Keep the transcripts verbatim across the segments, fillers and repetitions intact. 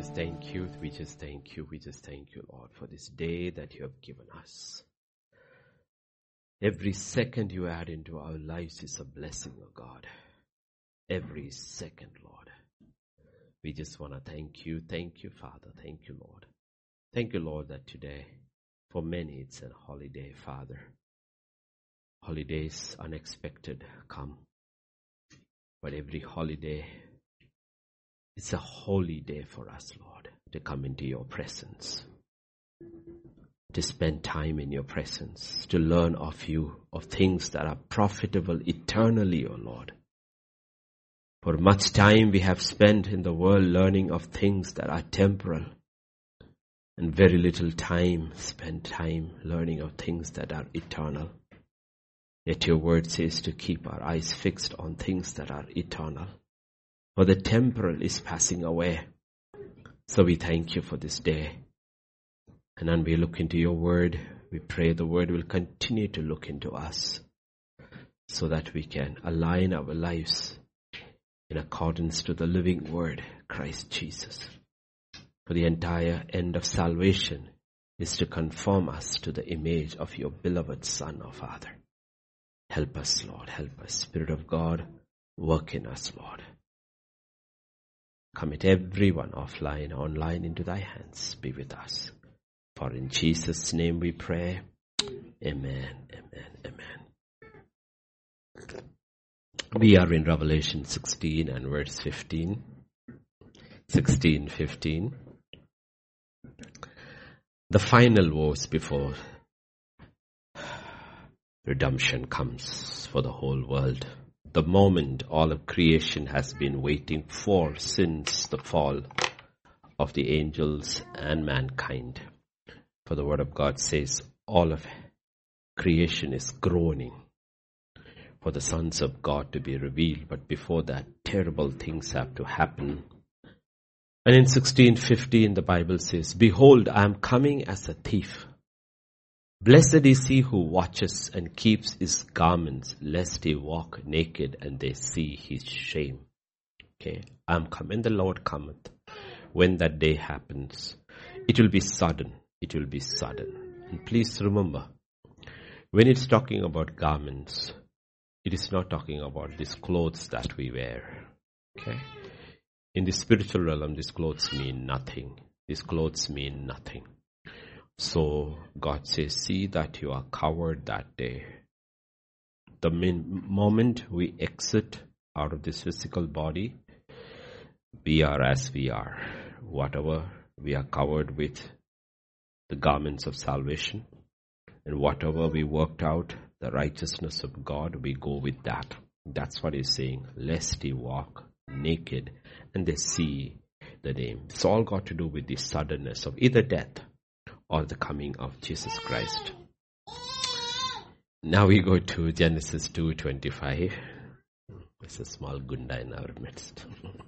just thank you. We just thank you. We just thank you, Lord, for this day that you have given us. Every second you add into our lives is a blessing, oh God. Every second, Lord. We just want to thank you. Thank you, Father. Thank you, Lord. Thank you, Lord, that today, for many, it's a holiday, Father. Holidays, unexpected, come. But every holiday, it's a holy day for us, Lord, to come into your presence, to spend time in your presence, to learn of you, of things that are profitable eternally, O Lord. For much time we have spent in the world learning of things that are temporal, and very little time spent time learning of things that are eternal. Yet your word says to keep our eyes fixed on things that are eternal. For the temporal is passing away. So we thank you for this day. And when we look into your word, we pray the word will continue to look into us so that we can align our lives in accordance to the living word, Christ Jesus. For the entire end of salvation is to conform us to the image of your beloved Son, O Father. Help us, Lord. Help us. Spirit of God, work in us, Lord. Commit everyone offline, online into thy hands. Be with us. For in Jesus' name we pray. Amen, amen, amen. We are in Revelation sixteen and verse fifteen. sixteen, fifteen. The final verse before redemption comes for the whole world. The moment all of creation has been waiting for since the fall of the angels and mankind. For the word of God says all of creation is groaning for the sons of God to be revealed. But before that, terrible things have to happen. And in sixteen fifteen, the Bible says, behold, I am coming as a thief. Blessed is he who watches and keeps his garments, lest he walk naked and they see his shame. Okay, I am coming, the Lord cometh. When that day happens, it will be sudden. It will be sudden. And please remember, when it's talking about garments, it is not talking about these clothes that we wear. Okay? In the spiritual realm, these clothes mean nothing. These clothes mean nothing. So God says, see that you are covered that day. The min- moment we exit out of this physical body, we are as we are. Whatever we are covered with, the garments of salvation, and whatever we worked out, the righteousness of God, we go with that. That's what he's saying. Lest he walk naked and they see the name. It's all got to do with the suddenness of either death or the coming of Jesus Christ. Now we go to Genesis two twenty-five. There's a small gunda in our midst.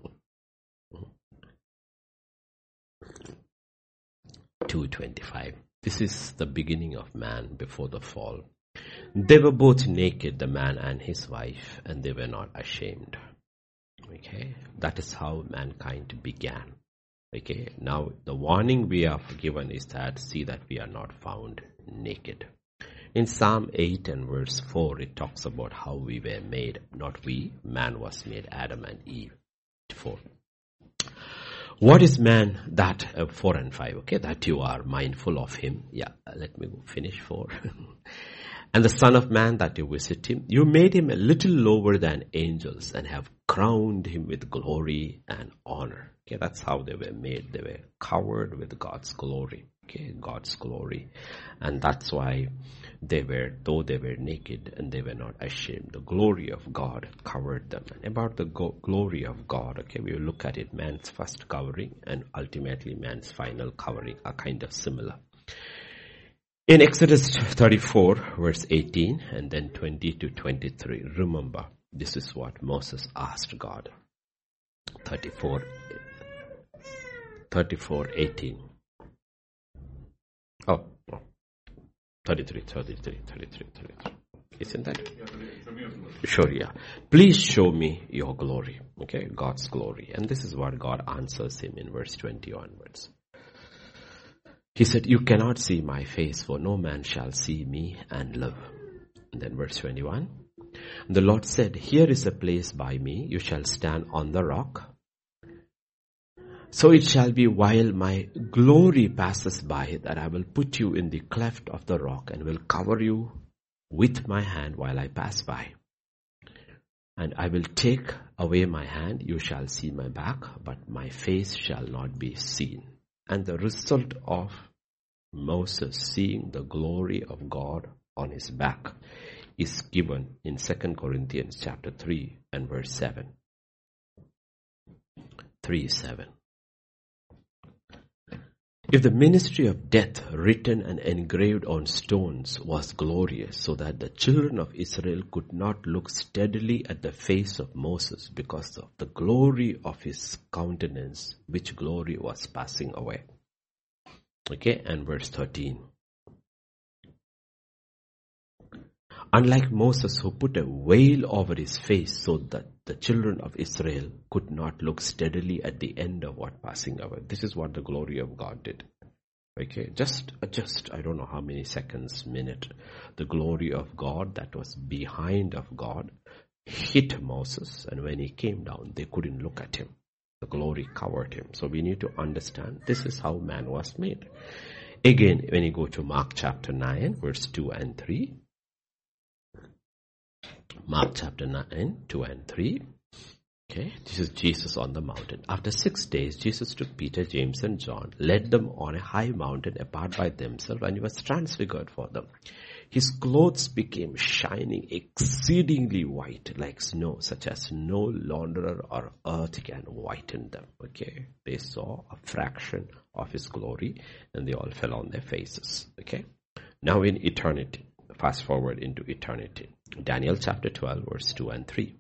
two twenty-five. This is the beginning of man before the fall. They were both naked, the man and his wife, and they were not ashamed. Okay, that is how mankind began. Okay, now the warning we are given is that see that we are not found naked. In Psalm eight and verse four, it talks about how we were made. Not we, man was made, Adam and Eve. four. What is man that, uh, four and five, okay, that you are mindful of him. Yeah, let me finish four. And the Son of Man that you visit him, you made him a little lower than angels and have crowned him with glory and honor. Okay, that's how they were made. They were covered with God's glory. Okay, God's glory. And that's why they were, though they were naked and they were not ashamed, the glory of God covered them. And about the go- glory of God, okay, we will look at it. Man's first covering and ultimately man's final covering are kind of similar. In Exodus thirty-four, verse eighteen, and then twenty to twenty-three, remember, this is what Moses asked God. thirty-four, thirty-four, eighteen. Oh, oh. thirty-three, thirty-three, thirty-three, thirty-three. Isn't that? Sure, yeah. Please show me your glory. Okay, God's glory. And this is what God answers him in verse twenty onwards. He said, you cannot see my face, for no man shall see me and live. And then verse twenty-one. The Lord said, here is a place by me. You shall stand on the rock. So it shall be while my glory passes by that I will put you in the cleft of the rock and will cover you with my hand while I pass by. And I will take away my hand. You shall see my back, but my face shall not be seen. And the result of Moses seeing the glory of God on his back is given in Second Corinthians chapter three and verse seven. three seven. If the ministry of death written and engraved on stones was glorious, so that the children of Israel could not look steadily at the face of Moses because of the glory of his countenance, which glory was passing away. Okay, and verse thirteen. Unlike Moses, who put a veil over his face so that the children of Israel could not look steadily at the end of what passing away. This is what the glory of God did. Okay, just, just, I don't know how many seconds, minute, the glory of God that was behind of God hit Moses, and when he came down, they couldn't look at him. The glory covered him. So we need to understand this is how man was made. Again, when you go to Mark chapter nine, verse two and three, Mark chapter nine, two and three. Okay, this is Jesus on the mountain. After six days, Jesus took Peter, James and John, led them on a high mountain apart by themselves, and he was transfigured for them. His clothes became shining exceedingly white like snow, such as no launderer or earth can whiten them. Okay, they saw a fraction of his glory and they all fell on their faces. Okay, now in eternity, fast forward into eternity. Daniel chapter twelve, verse two and three.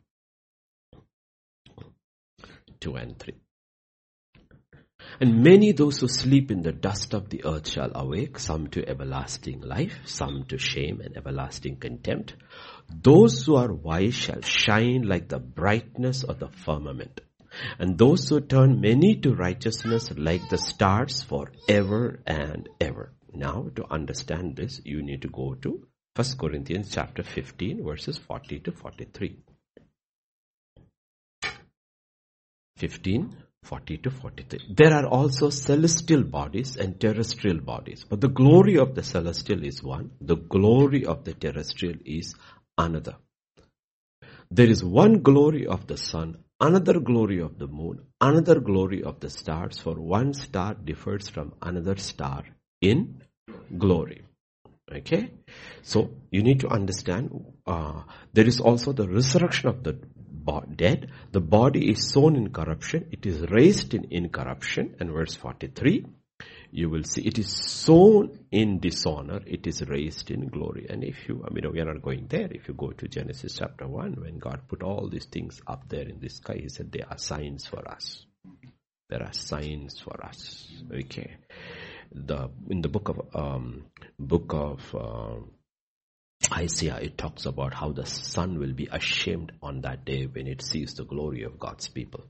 two and three. And many those who sleep in the dust of the earth shall awake, some to everlasting life, some to shame and everlasting contempt. Those who are wise shall shine like the brightness of the firmament, and those who turn many to righteousness like the stars forever and ever. Now, to understand this, you need to go to First Corinthians chapter fifteen, verses forty to forty-three. fifteen, forty to forty-three. There are also celestial bodies and terrestrial bodies. But the glory of the celestial is one. The glory of the terrestrial is another. There is one glory of the sun, another glory of the moon, another glory of the stars. For one star differs from another star in glory. Okay? So, you need to understand, uh, there is also the resurrection of the dead. The body is sown in corruption. It is raised in incorruption. And verse forty-three, you will see it is sown in dishonor. It is raised in glory. And if you, I mean, we are not going there. If you go to Genesis chapter one, when God put all these things up there in the sky, he said, they are signs for us. There are signs for us. Okay. The, in the book of, um, book of, uh, Isaiah, it talks about how the sun will be ashamed on that day when it sees the glory of God's people.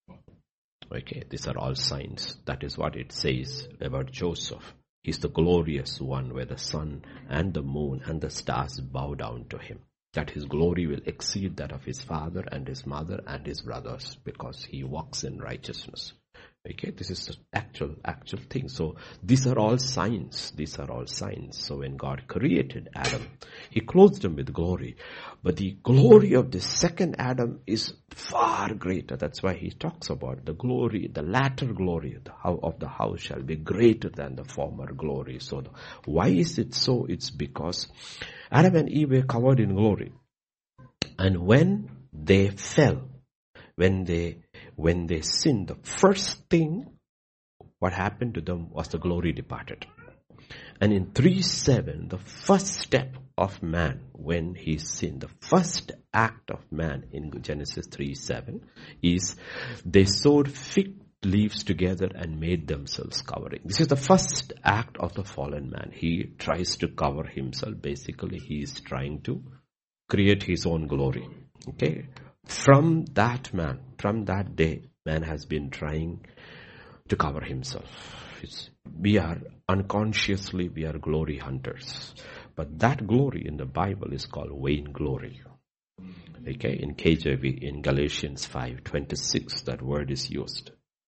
Okay, these are all signs. That is what it says about Joseph. He's the glorious one where the sun and the moon and the stars bow down to him. That his glory will exceed that of his father and his mother and his brothers because he walks in righteousness. Okay, this is the actual, actual thing. So these are all signs. These are all signs. So when God created Adam, he clothed him with glory. But the glory of the second Adam is far greater. That's why he talks about the glory, the latter glory of the house shall be greater than the former glory. So the, why is it so? It's because Adam and Eve were covered in glory. And when they fell, when they When they sinned, the first thing what happened to them was the glory departed. And in three seven, the first step of man when he sinned, the first act of man in Genesis three seven is they sewed fig leaves together and made themselves covering. This is the first act of the fallen man. He tries to cover himself. Basically, he is trying to create his own glory. Okay. From that man, from that day, man has been trying to cover himself. It's, we are unconsciously, we are glory hunters. But that glory in the Bible is called vain glory. Okay, in K J V, in Galatians five twenty-six, that word is used.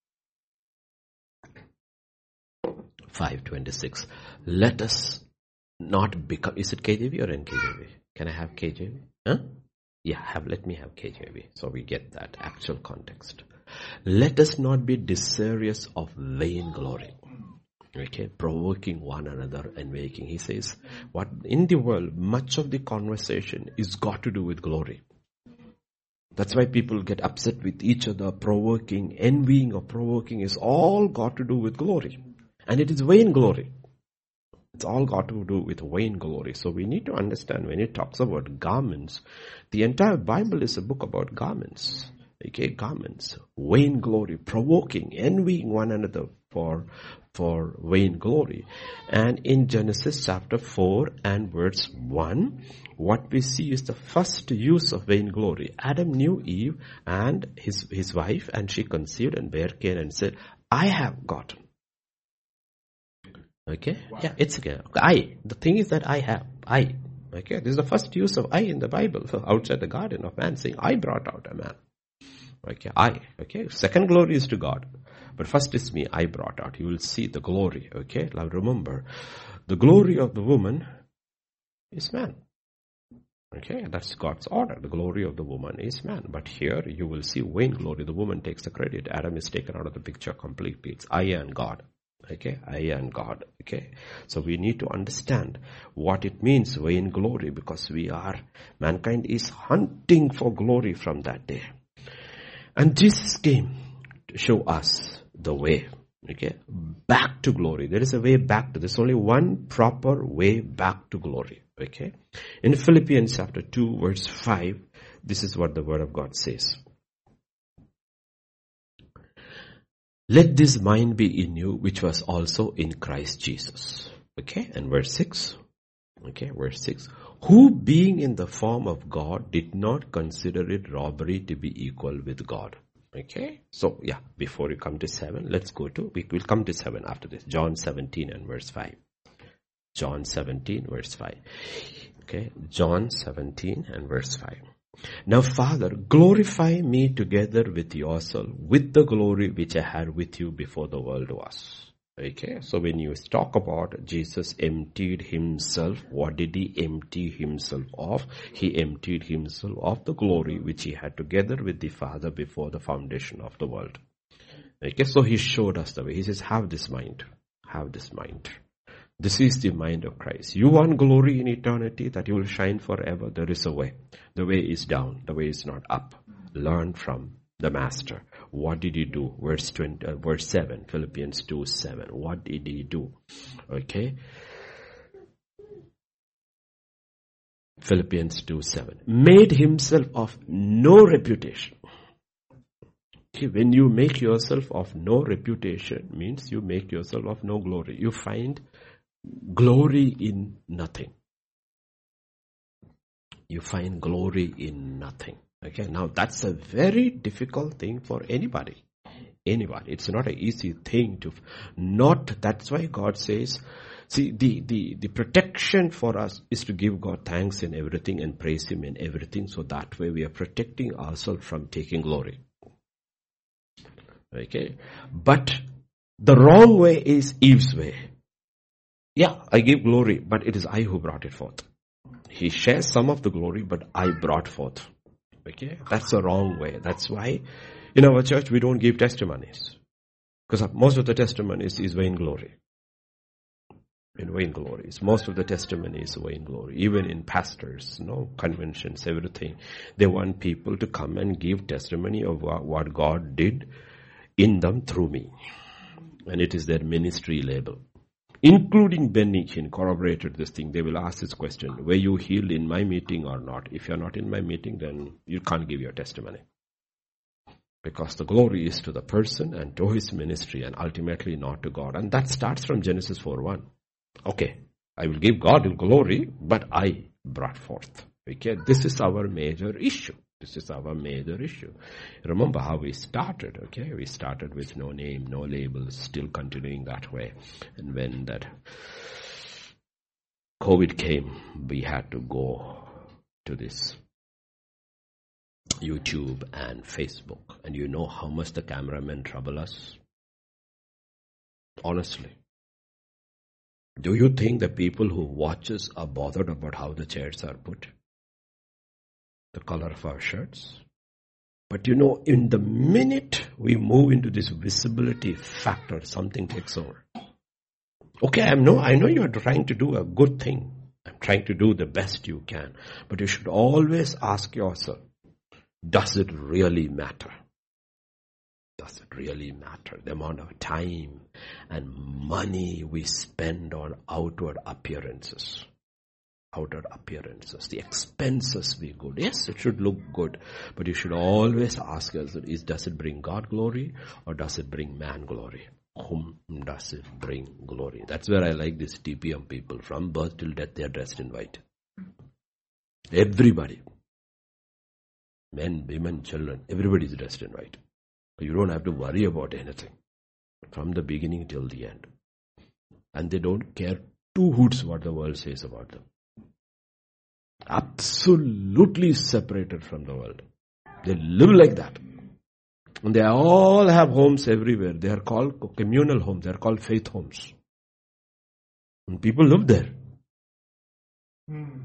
five twenty-six. Let us not become, is it K J V or N K J V? Can I have K J V? Huh? Yeah, have, let me have K J V so we get that actual context. Let us not be desirous of vain glory. Okay, provoking one another and making. He says, what in the world, much of the conversation is got to do with glory. That's why people get upset with each other, provoking, envying or provoking is all got to do with glory. And it is vain glory. It's all got to do with vain glory. So we need to understand when it talks about garments, the entire Bible is a book about garments. Okay, garments, vain glory, provoking, envying one another for, for vain glory. And in Genesis chapter four and verse one, what we see is the first use of vain glory. Adam knew Eve and his, his wife, and she conceived and bare Cain and said, I have gotten. Okay, wow. Yeah, it's okay. I. The thing is that I have. I. Okay, this is the first use of I in the Bible. So outside the garden of man saying, I brought out a man. Okay, I. Okay, second glory is to God. But first is me, I brought out. You will see the glory. Okay, now remember, the glory of the woman is man. Okay, that's God's order. The glory of the woman is man. But here you will see vain glory. The woman takes the credit. Adam is taken out of the picture completely. It's I and God. Okay, I and God. Okay, so we need to understand what it means, vain glory, because we are, mankind is hunting for glory from that day. And Jesus came to show us the way, okay, back to glory. There is a way back to, there's only one proper way back to glory, okay. In Philippians chapter two, verse five, this is what the word of God says. Let this mind be in you, which was also in Christ Jesus. Okay, and verse six. Okay, verse six. Who being in the form of God did not consider it robbery to be equal with God. Okay, so yeah, before you come to seven, let's go to, we will come to seven after this. John seventeen and verse five. John seventeen verse five. Okay, John seventeen and verse five. Now, Father, glorify me together with yourself, with the glory which I had with you before the world was. Okay, so when you talk about Jesus emptied himself, what did he empty himself of? He emptied himself of the glory which he had together with the Father before the foundation of the world. Okay, so he showed us the way. He says, have this mind, have this mind. This is the mind of Christ. You want glory in eternity, that you will shine forever. There is a way. The way is down. The way is not up. Learn from the Master. What did he do? Verse twenty, uh, verse seven, Philippians two seven. What did he do? Okay. Philippians two seven. Made himself of no reputation. Okay, when you make yourself of no reputation, means you make yourself of no glory. You find glory in nothing. You find glory in nothing. Okay, now that's a very difficult thing for anybody. Anybody. It's not an easy thing to not, that's why God says, see, the, the, the protection for us is to give God thanks in everything and praise him in everything. So that way we are protecting ourselves from taking glory. Okay, but the wrong way is Eve's way. Yeah, I give glory, but it is I who brought it forth. He shares some of the glory, but I brought forth. Okay, that's the wrong way. That's why in our church we don't give testimonies. Because most of the testimonies is vain glory. In vain glories. Most of the testimony is vain glory. Even in pastors, you know, conventions, everything. They want people to come and give testimony of what God did in them through me. And it is their ministry label. Including Benny Hinn corroborated this thing. They will ask this question, were you healed in my meeting or not? If you're not in my meeting, then you can't give your testimony. Because the glory is to the person and to his ministry and ultimately not to God. And that starts from Genesis four one. Okay, I will give God glory, but I brought forth. Okay, this is our major issue. This is our major issue. Remember how we started, okay? We started with no name, no label, still continuing that way. And when that COVID came, we had to go to this YouTube and Facebook. And you know how much the cameramen trouble us? Honestly. Do you think the people who watch us are bothered about how the chairs are put? The color of our shirts? But you know, in the minute we move into this visibility factor, something takes over. Okay, I know, I know you are trying to do a good thing. I'm trying to do the best you can. But you should always ask yourself, does it really matter? Does it really matter? The amount of time and money we spend on outward appearances. Outward appearances. The expenses we go. Yes, it should look good. But you should always ask yourself, is, does it bring God glory or does it bring man glory? Whom does it bring glory? That's where I like these T P M people. From birth till death, they are dressed in white. Everybody. Men, women, children. Everybody is dressed in white. You don't have to worry about anything. From the beginning till the end. And they don't care two hoots what the world says about them. Absolutely separated from the world. They live like that. And they all have homes everywhere. They are called communal homes. They are called faith homes. And people live there. Hmm.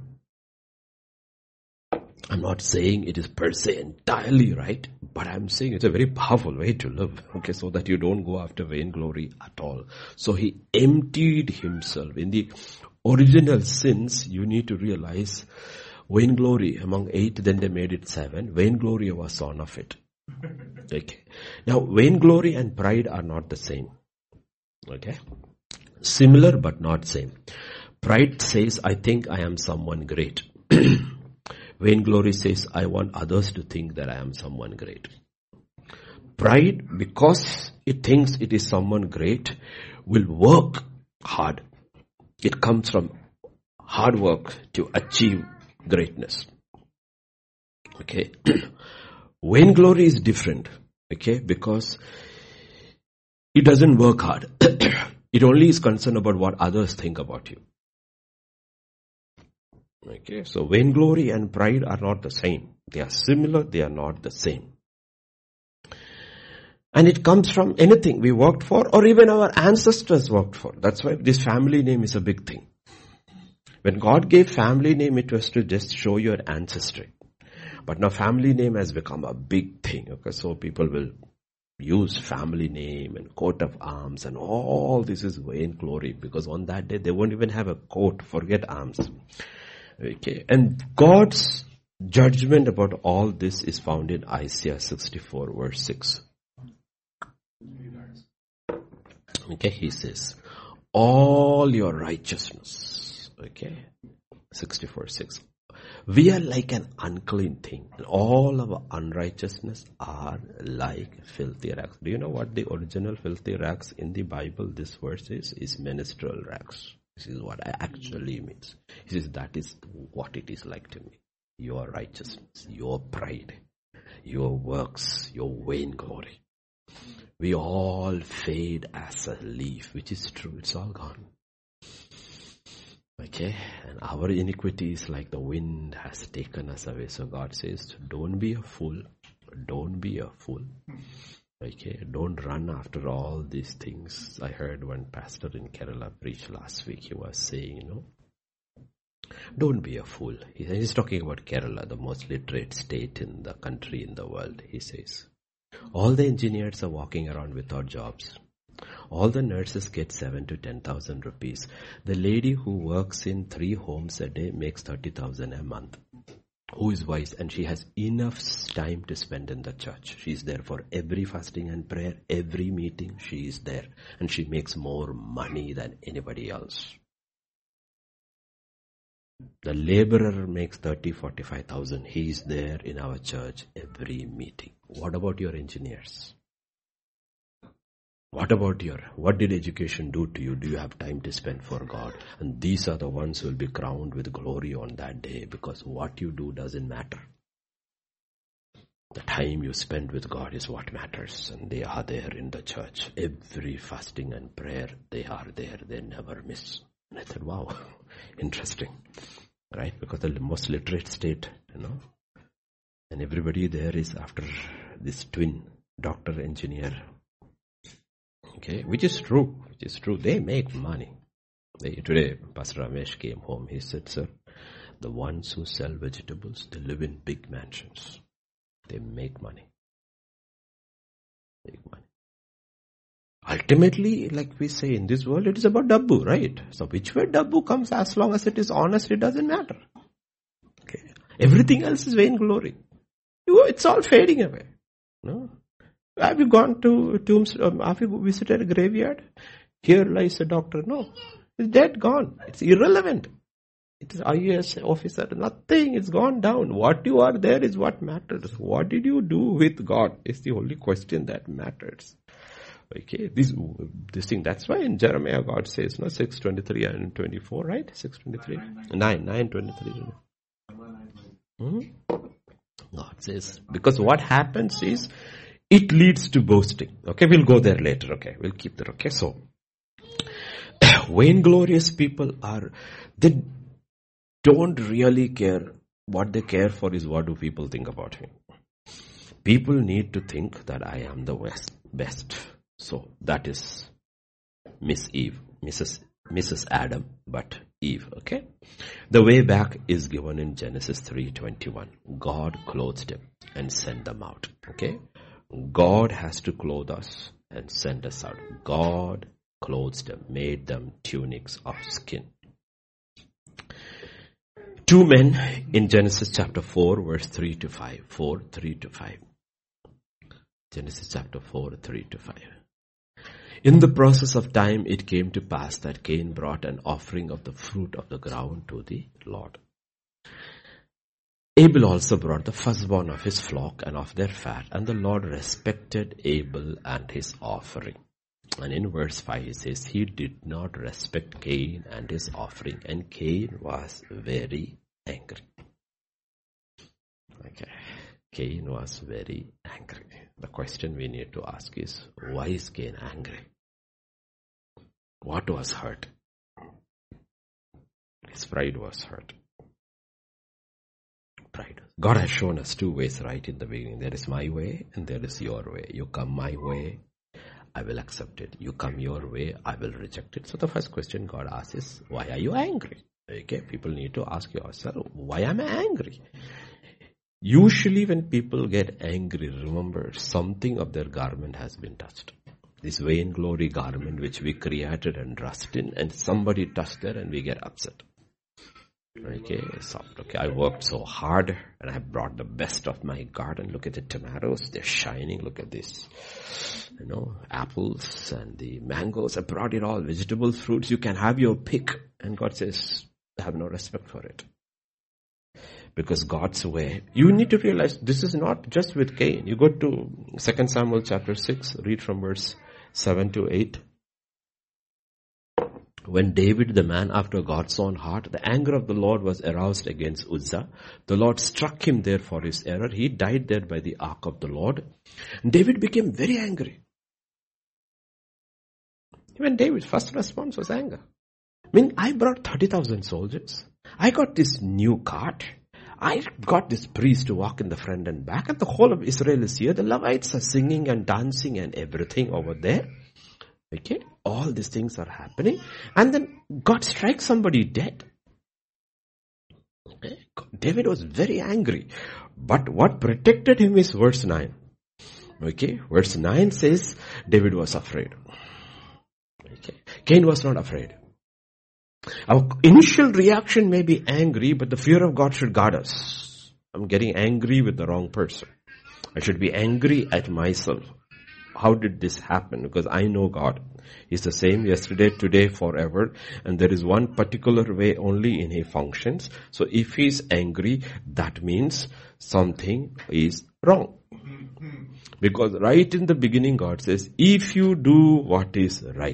I'm not saying it is per se entirely right, but I'm saying it's a very powerful way to live, okay, so that you don't go after vainglory at all. So he emptied himself. In the original sins, you need to realize vainglory among eight, then they made it seven. Vainglory was one of it. Okay. Now, vainglory and pride are not the same. Okay. Similar but not same. Pride says, I think I am someone great. Vainglory says, I want others to think that I am someone great. Pride, because it thinks it is someone great, will work hard. It comes from hard work to achieve greatness. Okay. Vainglory is different. Okay. Because it doesn't work hard. It only is concerned about what others think about you. Okay, so vainglory and pride are not the same. They are similar, they are not the same. And it comes from anything we worked for or even our ancestors worked for. That's why this family name is a big thing. When God gave family name, it was to just show your ancestry. But now family name has become a big thing. Okay, so people will use family name and coat of arms and all this is vainglory because on that day they won't even have a coat, forget arms. Okay, and God's judgment about all this is found in Isaiah sixty-four verse six. Okay, he says, all your righteousness, okay, sixty-four six. We are like an unclean thing, and all our unrighteousness are like filthy rags. Do you know what the original filthy rags in the Bible, this verse is? Is menstrual rags. This is what it actually means. He says that is what it is like to me. Your righteousness, your pride, your works, your vainglory. We all fade as a leaf, which is true. It's all gone. Okay, and our iniquity is like the wind has taken us away. So God says, don't be a fool. Don't be a fool. Okay, don't run after all these things. I heard one pastor in Kerala preach last week. He was saying, you know, don't be a fool. He's talking about Kerala, the most literate state in the country, in the world. He says, all the engineers are walking around without jobs. All the nurses get seven to ten thousand rupees. The lady who works in three homes a day makes thirty thousand a month. Who is wise, and she has enough time to spend in the church. She is there for every fasting and prayer, every meeting she is there, and she makes more money than anybody else. The laborer makes thirty, forty-five thousand. He is there in our church every meeting. What about your engineers? What about your, what did education do to you? Do you have time to spend for God? And these are the ones who will be crowned with glory on that day, because what you do doesn't matter. The time you spend with God is what matters, and they are there in the church. Every fasting and prayer, they are there. They never miss. And I said, wow, interesting. Right? Because the most literate state, you know. And everybody there is after this twin, doctor, engineer. Okay, which is true. Which is true. They make money. They, today, Pastor Ramesh came home. He said, sir, the ones who sell vegetables, they live in big mansions. They make money. Make money. Ultimately, like we say in this world, it is about dabbu, right? So which way dabbu comes, as long as it is honest, it doesn't matter. Okay. Everything else is vain glory. You, it's all fading away. No? Have you gone to tombs? Um, have you visited a graveyard? Here lies a doctor. No. It's dead, gone. It's irrelevant. It is I A S officer. Nothing. It's gone down. What you are there is what matters. What did you do with God is the only question that matters. Okay. This, this thing. That's why in Jeremiah God says, no, six twenty-three and twenty-four, right? six twenty-three. nine, nine twenty-three. Hmm? God says, because what happens is, it leads to boasting. Okay, we'll go there later. Okay, we'll keep that. Okay, so vainglorious people are, they don't really care. What they care for is what do people think about me. People need to think that I am the best. best. So that is Miss Eve, Missus Missus Adam, but Eve. Okay, the way back is given in Genesis three twenty-one. God clothed them and sent them out. Okay. God has to clothe us and send us out. God clothes them, made them tunics of skin. Two men in Genesis chapter four, verse three to five. four, three to five. Genesis chapter four, three to five. In the process of time, it came to pass that Cain brought an offering of the fruit of the ground to the Lord. Abel also brought the firstborn of his flock and of their fat, and the Lord respected Abel and his offering. And in verse five it says, he did not respect Cain and his offering, and Cain was very angry. Okay, Cain was very angry. The question we need to ask is, why is Cain angry? What was hurt? His pride was hurt. Pride. God has shown us two ways right in the beginning. There is my way and there is your way. You come my way, I will accept it. You come your way, I will reject it. So the first question God asks is, why are you angry? Okay, people need to ask yourself, why am I angry? Usually when people get angry, remember, something of their garment has been touched. This vainglory garment which we created and dressed in, and somebody touched it and we get upset. Okay, soft. Okay, I worked so hard and I brought the best of my garden. Look at the tomatoes, they're shining. Look at this, you know, apples and the mangoes. I brought it all, vegetables, fruits. You can have your pick. And God says, I have no respect for it. Because God's way, you need to realize this is not just with Cain. You go to Second Samuel chapter six, read from verse seven to eight. When David, the man after God's own heart, the anger of the Lord was aroused against Uzzah. The Lord struck him there for his error. He died there by the ark of the Lord. And David became very angry. Even David's first response was anger. I mean, I brought thirty thousand soldiers. I got this new cart. I got this priest to walk in the front and back, and the whole of Israel is here. The Levites are singing and dancing and everything over there. Okay, all these things are happening, and then God strikes somebody dead. Okay. David was very angry, but what protected him is verse nine. Okay, verse nine says David was afraid. Okay, Cain was not afraid. Our initial reaction may be angry, but the fear of God should guard us. I'm getting angry with the wrong person. I should be angry at myself. How did this happen? Because I know God. He's the same yesterday, today, forever. And there is one particular way only in He functions. So if He's angry, that means something is wrong. Because right in the beginning God says, if you do what is right,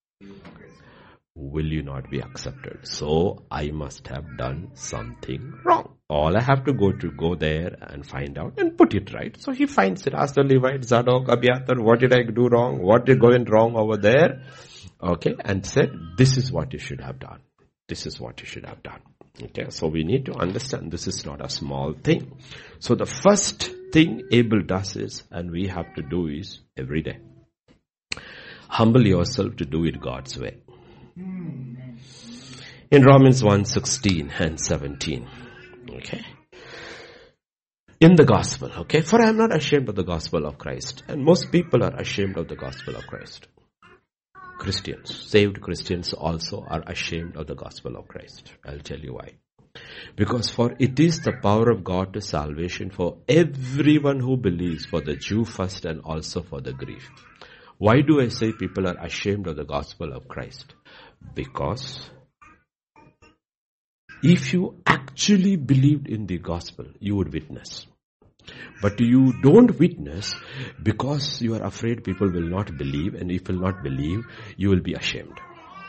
will you not be accepted? So I must have done something wrong. All I have to go to go there and find out and put it right. So he finds it. Ask the Levite, Zadok, Abiathar, what did I do wrong? What did going wrong over there? Okay, and said, this is what you should have done. This is what you should have done. Okay, so we need to understand this is not a small thing. So the first thing Abel does is, and we have to do is every day, humble yourself to do it God's way. In Romans one sixteen and seventeen. Okay. In the gospel. Okay. For I am not ashamed of the gospel of Christ. And most people are ashamed of the gospel of Christ. Christians, saved Christians also are ashamed of the gospel of Christ. I'll tell you why. Because for it is the power of God to salvation for everyone who believes, for the Jew first and also for the Greek. Why do I say people are ashamed of the gospel of Christ? Because if you actually believed in the gospel, you would witness. But you don't witness because you are afraid people will not believe, and if will not believe, you will be ashamed.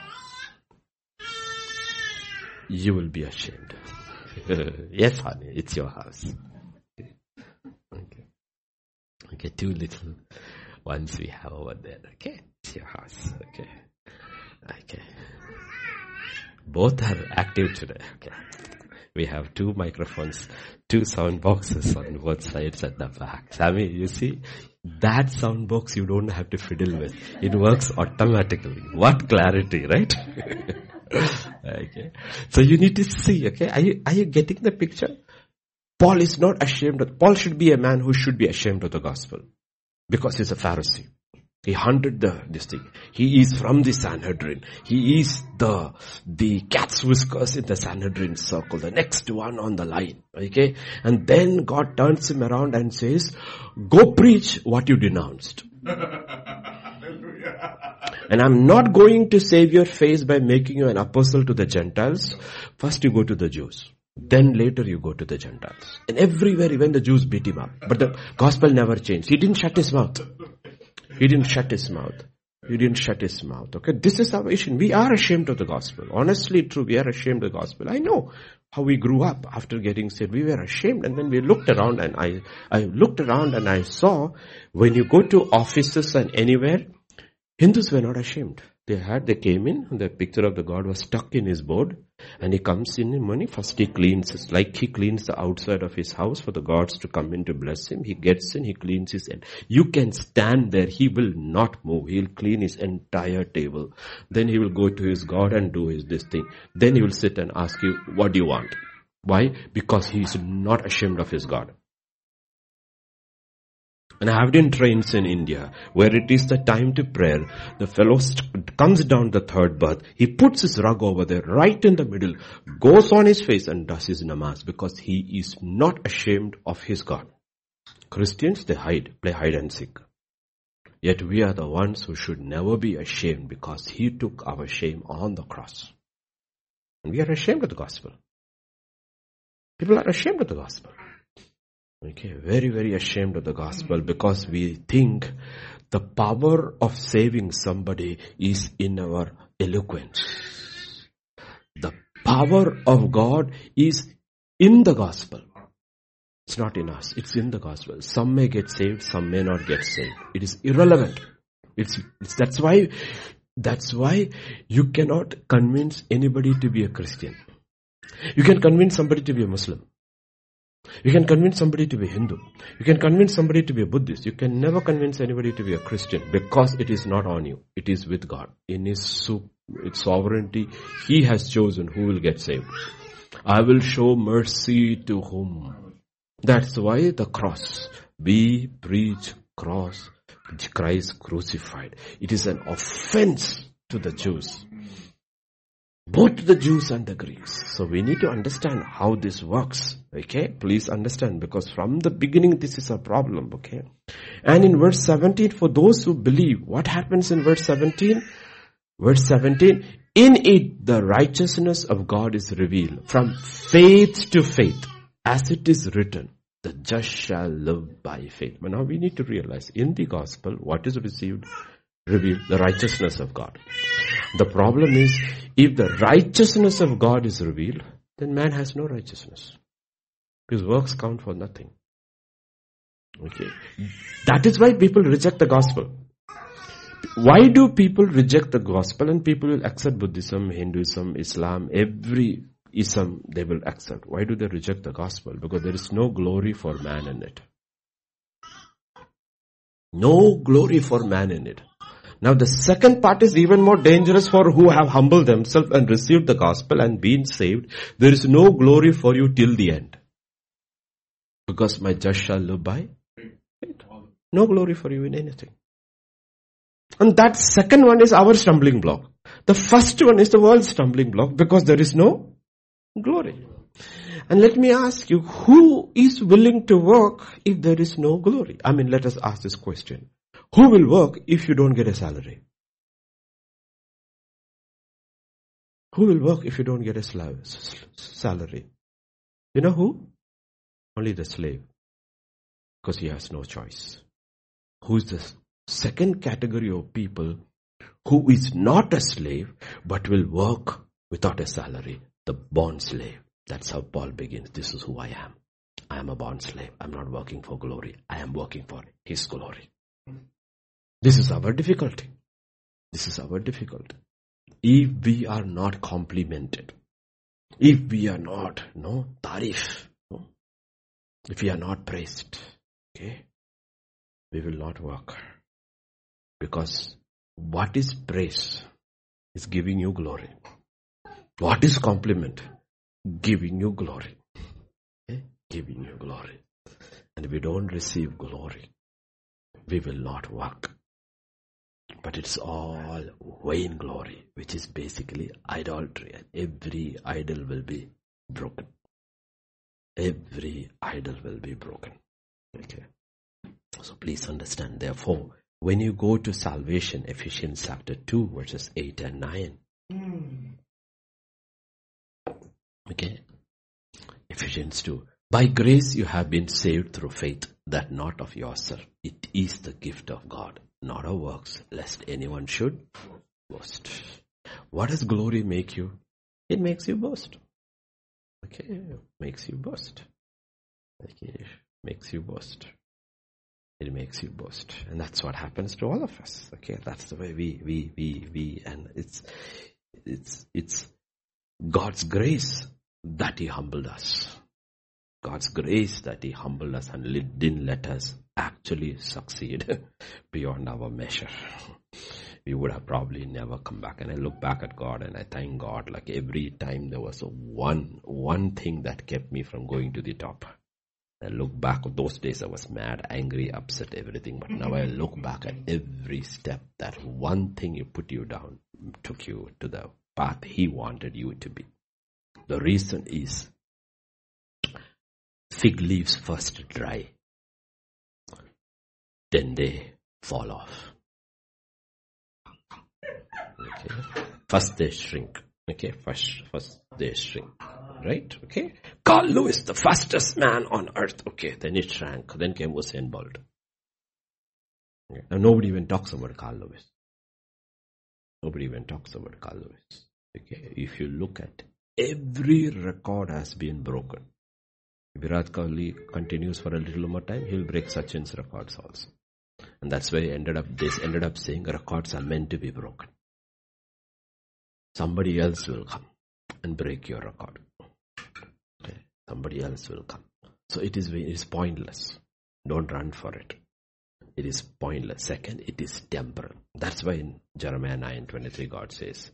You will be ashamed. Yes, honey, it's your house. Okay. Okay, two little ones we have over there. Okay, it's your house. Okay. Okay. Both are active today. Okay. We have two microphones, two sound boxes on both sides at the back. Sammy, you see, that sound box you don't have to fiddle with. It works automatically. What clarity, right? Okay. So you need to see, okay? Are you, are you getting the picture? Paul is not ashamed of, Paul should be a man who should be ashamed of the gospel. Because he's a Pharisee. He hunted the, this thing. He is from the Sanhedrin. He is the, the cat's whiskers in the Sanhedrin circle, the next one on the line. Okay. And then God turns him around and says, go preach what you denounced. And I'm not going to save your face by making you an apostle to the Gentiles. First you go to the Jews. Then later you go to the Gentiles. And everywhere, even the Jews beat him up. But the gospel never changed. He didn't shut his mouth. He didn't shut his mouth. He didn't shut his mouth. Okay, this is our issue. We are ashamed of the gospel. Honestly, true, we are ashamed of the gospel. I know how we grew up after getting saved. We were ashamed, and then we looked around, and I, I looked around and I saw when you go to offices and anywhere, Hindus were not ashamed. They had, they came in, the picture of the God was stuck in his board, and he comes in in money. First he cleans his, like he cleans the outside of his house for the gods to come in to bless him. He gets in, he cleans his head. You can stand there, he will not move. He'll clean his entire table. Then he will go to his God and do his this thing. Then he will sit and ask you, what do you want? Why? Because he is not ashamed of his God. And I have been trained in India, where it is the time to prayer. The fellow st- comes down the third berth. He puts his rug over there, right in the middle, goes on his face and does his namaz, because he is not ashamed of his God. Christians, they hide, play hide and seek. Yet we are the ones who should never be ashamed, because he took our shame on the cross. And we are ashamed of the gospel. People are ashamed of the gospel. Okay, very, very ashamed of the gospel, because we think the power of saving somebody is in our eloquence. The power of God is in the gospel. It's not in us. It's in the gospel. Some may get saved, some may not get saved. It is irrelevant. It's, it's that's why, that's why you cannot convince anybody to be a Christian. You can convince somebody to be a Muslim. You can convince somebody to be Hindu. You can convince somebody to be a Buddhist. You can never convince anybody to be a Christian, because it is not on you. It is with God. In His sovereignty, He has chosen who will get saved. I will show mercy to whom. That's why the cross. We preach cross, Christ crucified. It is an offense to the Jews. Both the Jews and the Greeks. So we need to understand how this works. Okay, please understand, because from the beginning this is a problem. Okay, and in verse seventeen, for those who believe, what happens in verse seventeen? Verse seventeen, in it the righteousness of God is revealed from faith to faith, as it is written. The just shall live by faith. But now we need to realize, in the gospel, what is received, revealed? The righteousness of God. The problem is, if the righteousness of God is revealed, then man has no righteousness. His works count for nothing. Okay. That is why people reject the gospel. Why do people reject the gospel and people will accept Buddhism, Hinduism, Islam, every ism they will accept? Why do they reject the gospel? Because there is no glory for man in it. No glory for man in it. Now the second part is even more dangerous for who have humbled themselves and received the gospel and been saved. There is no glory for you till the end. Because my just shall live by faith. No glory for you in anything. And that second one is our stumbling block. The first one is the world's stumbling block because there is no glory. And let me ask you, who is willing to work if there is no glory? I mean, let us ask this question. Who will work if you don't get a salary? Who will work if you don't get a salary? You know who? Only the slave. Because he has no choice. Who is the second category of people who is not a slave but will work without a salary? The bond slave. That's how Paul begins. This is who I am. I am a bond slave. I'm not working for glory. I am working for his glory. This is our difficulty. This is our difficulty. If we are not complimented, if we are not, no, tarif, no, if we are not praised, okay, we will not work. Because what is praise is giving you glory. What is compliment? Giving you glory. Okay? Giving you glory. And if we don't receive glory, we will not work. But it's all vain glory, which is basically idolatry. And every idol will be broken. Every idol will be broken. Okay. So please understand, therefore, when you go to salvation, Ephesians chapter two, verses eight and nine. Mm. Okay. Ephesians two. By grace you have been saved through faith, that not of yourself. It is the gift of God, not of works, lest anyone should boast. What does glory make you? It makes you boast. Okay. Makes you boast. Okay. Makes you boast. It makes you boast. And that's what happens to all of us. Okay. That's the way we, we, we, we, and it's, it's, it's God's grace that He humbled us. God's grace that He humbled us and didn't let us actually succeed beyond our measure. We would have probably never come back. And I look back at God and I thank God, like every time there was a one, one thing that kept me from going to the top. I look back at those days, I was mad, angry, upset, everything. But now I look back at every step, that one thing He put you down, took you to the path He wanted you to be. The reason is, fig leaves first dry, then they fall off. Okay. First they shrink. Okay, first, first they shrink. Right? Okay. Carl Lewis, the fastest man on earth. Okay, then it shrank. Then came Usain Bolt. Okay. Now nobody even talks about Carl Lewis. Nobody even talks about Carl Lewis. Okay. If you look at every record has been broken. Virat Kohli continues for a little more time, he'll break Sachin's records also. And that's why he ended up, they ended up saying records are meant to be broken. Somebody else will come and break your record. Okay. Somebody else will come. So it is, it is pointless. Don't run for it. It is pointless. Second, it is temporal. That's why in Jeremiah nine twenty-three God says,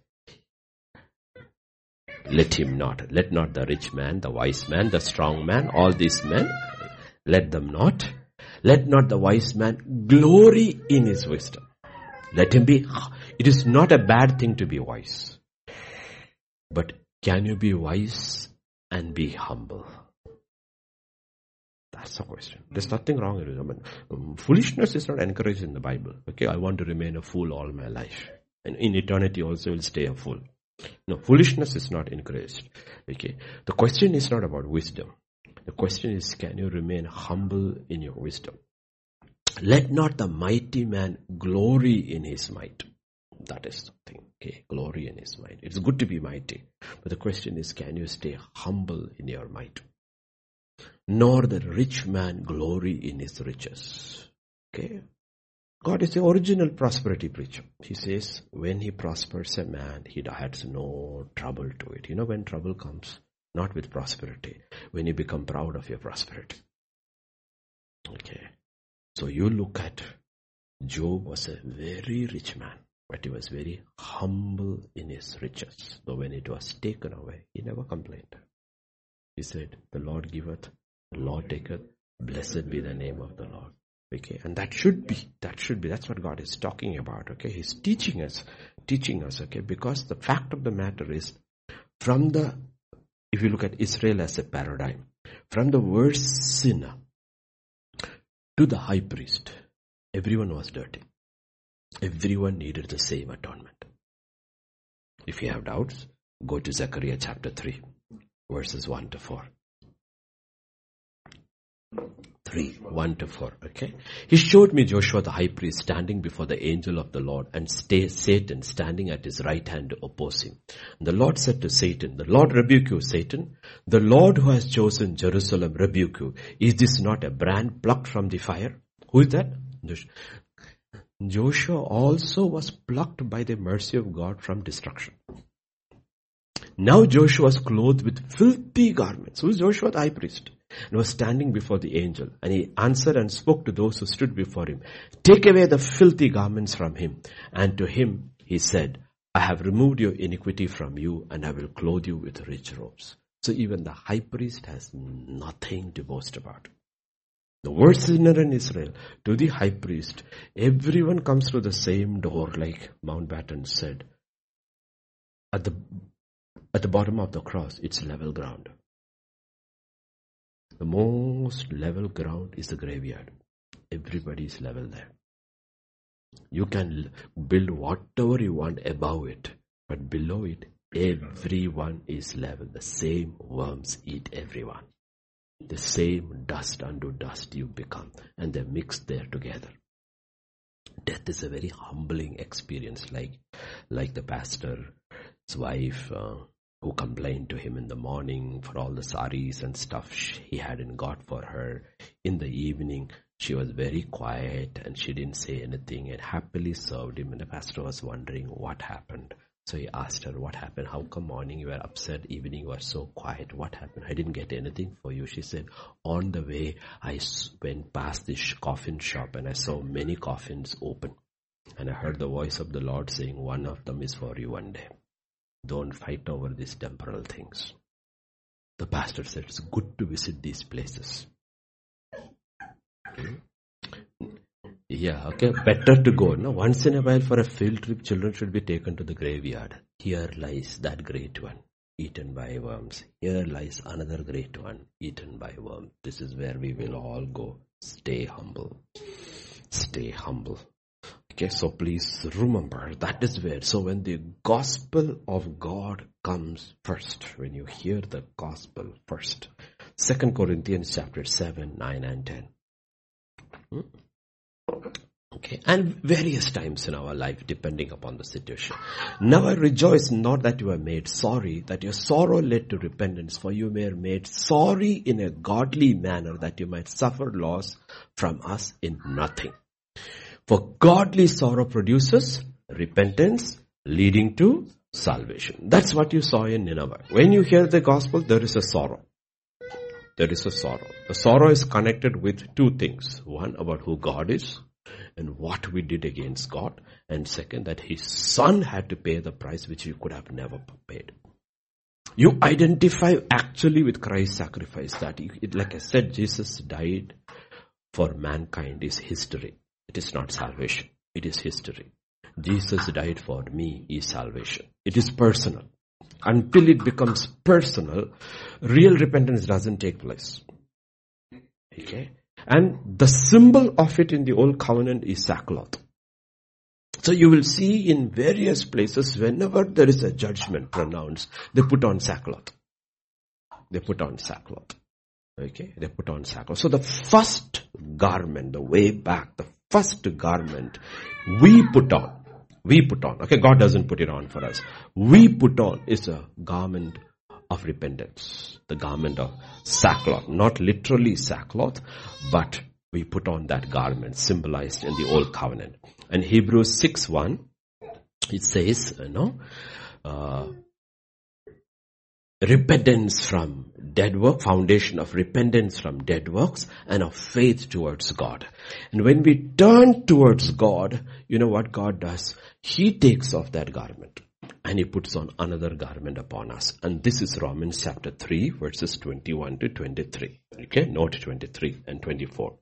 let him not, let not the rich man, the wise man, the strong man, all these men, let them not, let not the wise man glory in his wisdom. Let him be, it is not a bad thing to be wise. But can you be wise and be humble? That's the question. There's nothing wrong with it. I mean, um, foolishness is not encouraged in the Bible. Okay, I want to remain a fool all my life. And in eternity also will stay a fool. No, foolishness is not encouraged. Okay. The question is not about wisdom. The question is, can you remain humble in your wisdom? Let not the mighty man glory in his might. That is the thing. Okay, glory in his might. It's good to be mighty. But the question is, can you stay humble in your might? Nor the rich man glory in his riches. Okay. God is the original prosperity preacher. He says, when he prospers a man, he has no trouble to it. You know when trouble comes? Not with prosperity. When you become proud of your prosperity. Okay. So you look at Job was a very rich man, but he was very humble in his riches. So when it was taken away, he never complained. He said, the Lord giveth, the Lord taketh, blessed be the name of the Lord. Okay, and that should be, that should be, that's what God is talking about, okay. He's teaching us, teaching us, okay, because the fact of the matter is, from the, if you look at Israel as a paradigm, from the worst sinner to the high priest, everyone was dirty. Everyone needed the same atonement. If you have doubts, go to Zechariah chapter three, verses one to four. three, one to four, okay. He showed me Joshua the high priest standing before the angel of the Lord, and stay, Satan standing at his right hand to oppose him. And the Lord said to Satan, the Lord rebuke you, Satan. The Lord who has chosen Jerusalem rebuke you. Is this not a brand plucked from the fire? Who is that? Joshua also was plucked by the mercy of God from destruction. Now Joshua was clothed with filthy garments. Who is Joshua the high priest? And was standing before the angel. And he answered and spoke to those who stood before him. Take away the filthy garments from him. And to him he said, I have removed your iniquity from you, and I will clothe you with rich robes. So even the high priest has nothing to boast about. The worst sinner in Israel, to the high priest, everyone comes through the same door, like Mountbatten said. At the, at the bottom of the cross, it's level ground. The most level ground is the graveyard. Everybody is level there. You can build whatever you want above it, but below it, everyone is level. The same worms eat everyone. The same dust unto dust you become, and they're mixed there together. Death is a very humbling experience, like, like the pastor's wife, uh, who complained to him in the morning for all the saris and stuff he hadn't got for her. In the evening, she was very quiet and she didn't say anything and happily served him. And the pastor was wondering what happened. So he asked her, what happened? How come morning you were upset, evening you were so quiet? What happened? I didn't get anything for you. She said, on the way, I went past this coffin shop and I saw many coffins open. And I heard the voice of the Lord saying, one of them is for you one day. Don't fight over these temporal things. The pastor said, it's good to visit these places. Okay. Yeah, okay, better to go. No, once in a while for a field trip, children should be taken to the graveyard. Here lies that great one, eaten by worms. Here lies another great one, eaten by worms. This is where we will all go. Stay humble. Stay humble. Okay, so please remember, that is where, so when the gospel of God comes first, when you hear the gospel first, Second Corinthians chapter seven, nine and ten. Hmm? Okay, and various times in our life, depending upon the situation. Now I rejoice not that you are made sorry, that your sorrow led to repentance, for you were made sorry in a godly manner, that you might suffer loss from us in nothing. For godly sorrow produces repentance, leading to salvation. That's what you saw in Nineveh. When you hear the gospel, there is a sorrow. There is a sorrow. The sorrow is connected with two things. One, about who God is and what we did against God. And second, that his son had to pay the price which you could have never paid. You identify actually with Christ's sacrifice. That, it, like I said, Jesus died for mankind is history. It is not salvation. It is history. Jesus died for me is salvation. It is personal. Until it becomes personal, real repentance doesn't take place. Okay? And the symbol of it in the old covenant is sackcloth. So you will see in various places, whenever there is a judgment pronounced, they put on sackcloth. They put on sackcloth. Okay, they put on sackcloth. So the first garment, the way back, the first garment we put on, we put on, okay, God doesn't put it on for us. We put on is a garment of repentance, the garment of sackcloth, not literally sackcloth, but we put on that garment symbolized in the old covenant. And Hebrews six one, it says, you know, uh, repentance from dead work, foundation of repentance from dead works and of faith towards God. And when we turn towards God, you know what God does? He takes off that garment and He puts on another garment upon us. And this is Romans chapter three, verses twenty-one to twenty-three. Okay, note twenty-three and twenty-four.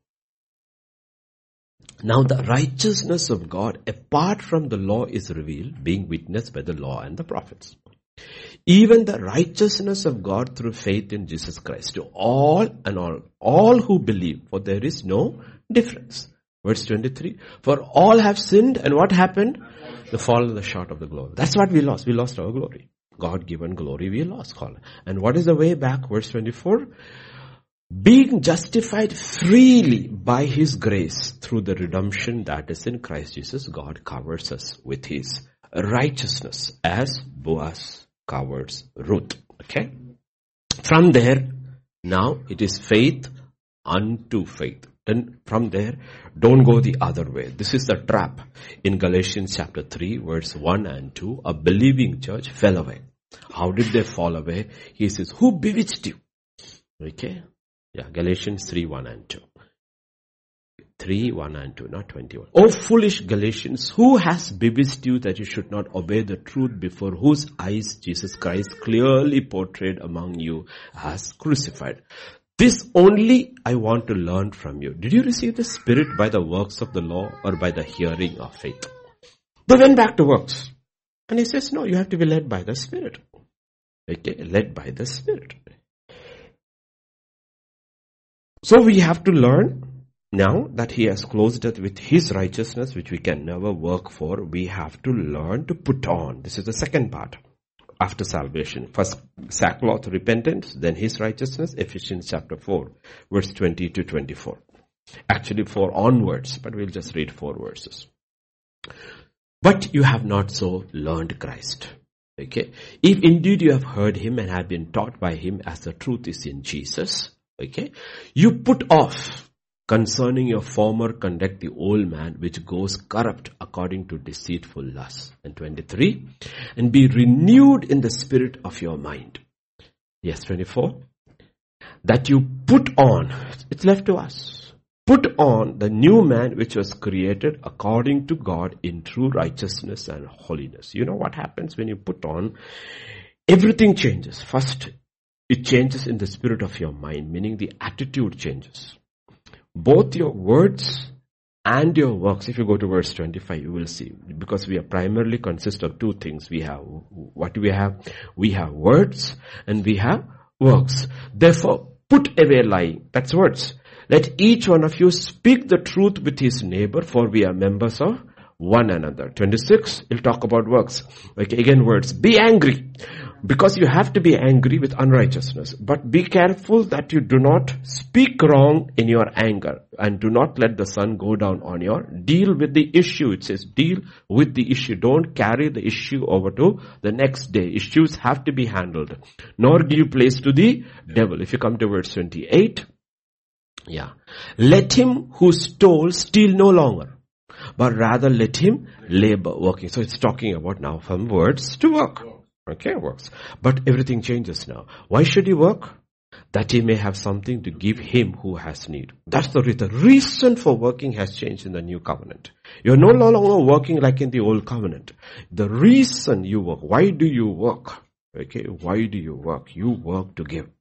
Now the righteousness of God apart from the law is revealed, being witnessed by the law and the prophets. Even the righteousness of God through faith in Jesus Christ to all and all, all who believe, for there is no difference. Verse twenty-three, for all have sinned and what happened? The fall and the short of the glory. That's what we lost. We lost our glory. God-given glory we lost. And what is the way back? Verse twenty-four, being justified freely by His grace through the redemption that is in Christ Jesus, God covers us with His righteousness as Boaz covers Ruth. Okay. From there, now it is faith unto faith. Then from there, don't go the other way. This is the trap. In Galatians chapter three, verse one and two, a believing church fell away. How did they fall away? He says, who bewitched you? Okay. Yeah, Galatians three, one and two. three, one and two, not twenty-one. O foolish Galatians, who has bewitched you that you should not obey the truth, before whose eyes Jesus Christ clearly portrayed among you as crucified? This only I want to learn from you. Did you receive the Spirit by the works of the law or by the hearing of faith? They went back to works. And He says, no, you have to be led by the Spirit. Okay, led by the Spirit. So we have to learn now that He has closed it with His righteousness, which we can never work for. We have to learn to put on. This is the second part after salvation. First, sackcloth, repentance, then His righteousness, Ephesians chapter four, verse twenty to twenty-four. Actually four onwards, but we'll just read four verses. But you have not so learned Christ. Okay. If indeed you have heard Him and have been taught by Him as the truth is in Jesus, okay, you put off concerning your former conduct the old man which goes corrupt according to deceitful lusts. And twenty-three, and be renewed in the spirit of your mind. Yes, twenty-four, that you put on, it's left to us, put on the new man which was created according to God in true righteousness and holiness. You know what happens when you put on? Everything changes. First, it changes in the spirit of your mind, meaning the attitude changes. Both your words and your works. If you go to verse twenty-five, you will see. Because we are primarily consist of two things. We have, what do we have? We have words and we have works. Therefore, put away lying. That's words. Let each one of you speak the truth with his neighbor, for we are members of one another. twenty-six, he'll talk about works. Okay, again words. Be angry. Because you have to be angry with unrighteousness. But be careful that you do not speak wrong in your anger. And do not let the sun go down on your. Deal with the issue. It says deal with the issue. Don't carry the issue over to the next day. Issues have to be handled. Nor give place to the devil. If you come to verse twenty-eight. Yeah. Let him who stole steal no longer, but rather let him labor working. So it's talking about now from words to work. Okay, works. But everything changes now. Why should he work? That he may have something to give him who has need. That's the reason. The reason for working has changed in the new covenant. You're no longer working like in the old covenant. The reason you work. Why do you work? Okay, why do you work? You work to give.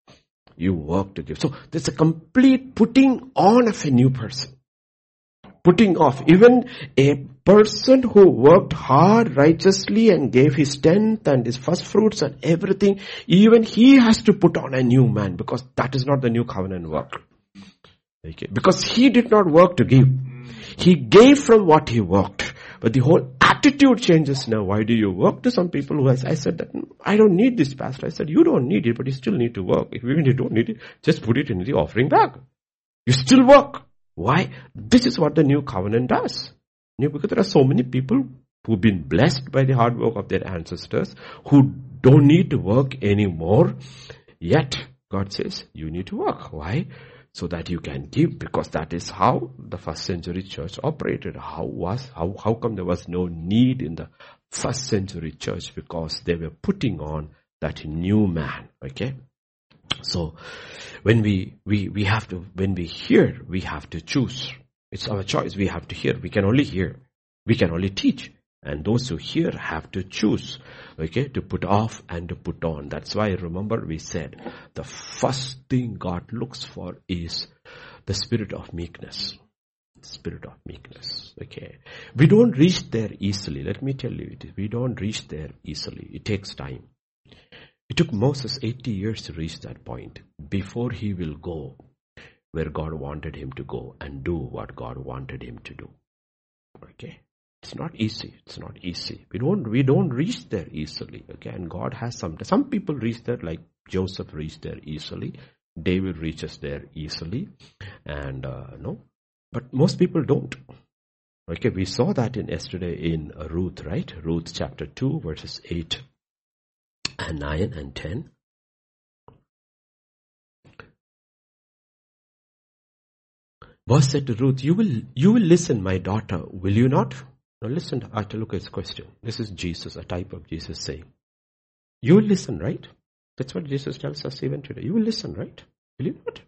You work to give. So there's a complete putting on of a new person. Putting off. Even a person who worked hard righteously and gave his tenth and his first fruits and everything, even he has to put on a new man, because that is not the new covenant work. Okay. Because he did not work to give. He gave from what he worked. But the whole attitude changes now. Why do you work? To some people who has, I said that, I don't need this, pastor. I said, you don't need it, but you still need to work. If even you don't need it, just put it in the offering bag. You still work. Why? This is what the new covenant does. New, because there are so many people who've been blessed by the hard work of their ancestors, who don't need to work anymore. Yet, God says, you need to work. Why? So that you can give, because that is how the first century church operated. How was, how, how come there was no need in the first century church? Because they were putting on that new man. Okay? So, when we, we, we have to, when we hear, we have to choose. It's our choice. We have to hear. We can only hear. We can only teach. And those who hear have to choose, okay, to put off and to put on. That's why, remember, we said the first thing God looks for is the spirit of meekness. Spirit of meekness, okay. We don't reach there easily. Let me tell you, we don't reach there easily. It takes time. It took Moses eighty years to reach that point before he will go where God wanted him to go and do what God wanted him to do. Okay. It's not easy. It's not easy. We don't, we don't reach there easily. Okay. And God has some, some people reach there, like Joseph reached there easily. David reaches there easily. And, uh, no, but most people don't. Okay. We saw that in yesterday in Ruth, right? Ruth chapter two, verses eight and nine and ten. Boaz said to Ruth, you will, you will listen, my daughter, will you not? Now listen to, to look at his question. This is Jesus, a type of Jesus saying, you will listen, right? That's what Jesus tells us even today. You will listen, right? Will you not?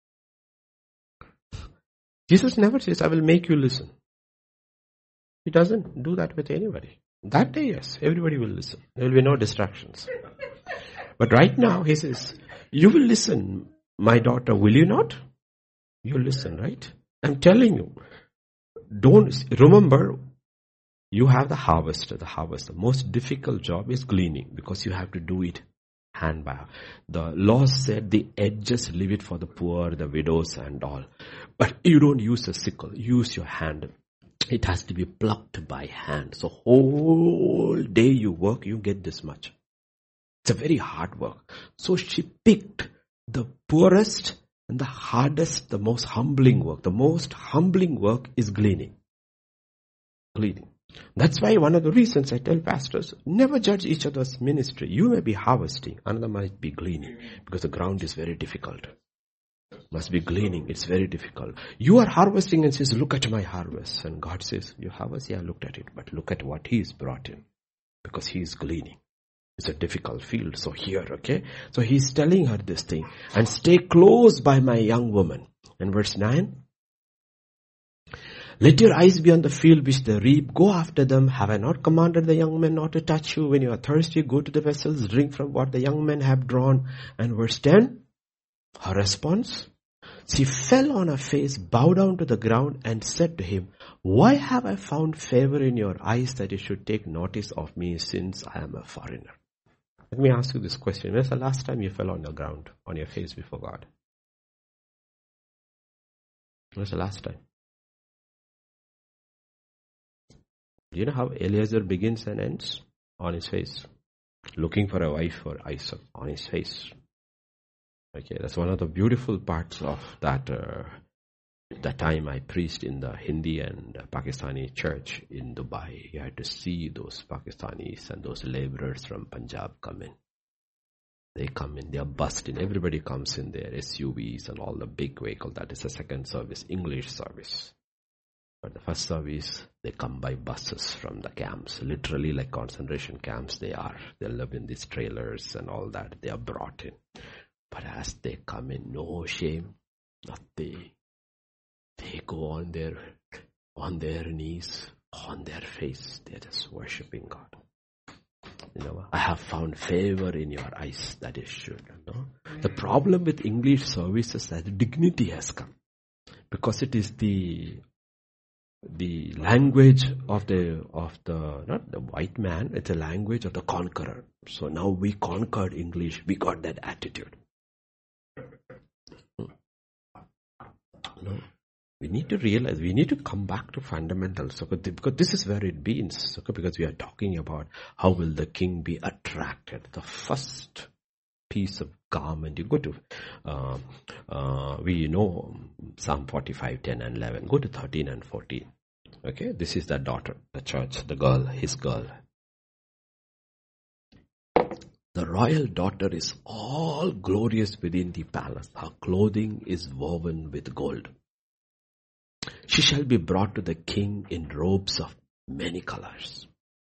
Jesus never says, I will make you listen. He doesn't do that with anybody. That day, yes, everybody will listen. There will be no distractions. But right now, he says, you will listen, my daughter, will you not? You listen, right? I'm telling you, don't, remember, you have the harvest. The harvest, the most difficult job is gleaning, because you have to do it hand by hand. The law said the edges leave it for the poor, the widows and all. But you don't use a sickle, use your hand. It has to be plucked by hand. So whole day you work, you get this much. It's a very hard work. So she picked the poorest and the hardest, the most humbling work. The most humbling work is gleaning. Gleaning. That's why one of the reasons I tell pastors, never judge each other's ministry. You may be harvesting, another might be gleaning, because the ground is very difficult. Must be gleaning, it's very difficult. You are harvesting and says, look at my harvest. And God says, you harvest? Yeah, I looked at it, but look at what He's brought in, because He is gleaning. It's a difficult field. So here, okay. So He's telling her this thing. And stay close by my young woman. And verse nine. Let your eyes be on the field which they reap. Go after them. Have I not commanded the young men not to touch you? When you are thirsty, go to the vessels. Drink from what the young men have drawn. And verse ten. Her response. She fell on her face, bowed down to the ground and said to him, why have I found favor in your eyes that you should take notice of me, since I am a foreigner? Let me ask you this question. When's the last time you fell on the ground, on your face before God? When's the last time? Do you know how Eliezer begins and ends? On his face. Looking for a wife for Isaac. On his face. Okay, that's one of the beautiful parts of that uh, that time I preached in the Hindi and Pakistani church in Dubai. You had to see those Pakistanis and those laborers from Punjab come in. They come in, they are bussed in. Everybody comes in there, S U Vs and all the big vehicles. That is the second service, English service. But the first service, they come by buses from the camps. Literally like concentration camps they are. They live in these trailers and all that. They are brought in. But as they come in, no shame, nothing. They go on their, on their knees, on their face. They're just worshipping God. You know, I have found favor in your eyes. That is true. You know? The problem with English service is that dignity has come. Because it is the the language of the, of the, not the white man, it's a language of the conqueror. So now we conquered English, we got that attitude. No. We need to realize, we need to come back to fundamentals, okay, because this is where it begins, okay, because we are talking about how will the king be attracted. The first piece of garment, you go to, uh, uh, we know Psalm forty-five, ten and eleven, go to thirteen and fourteen, okay, this is the daughter, the church, the girl, his girl. The royal daughter is all glorious within the palace. Her clothing is woven with gold. She shall be brought to the king in robes of many colors.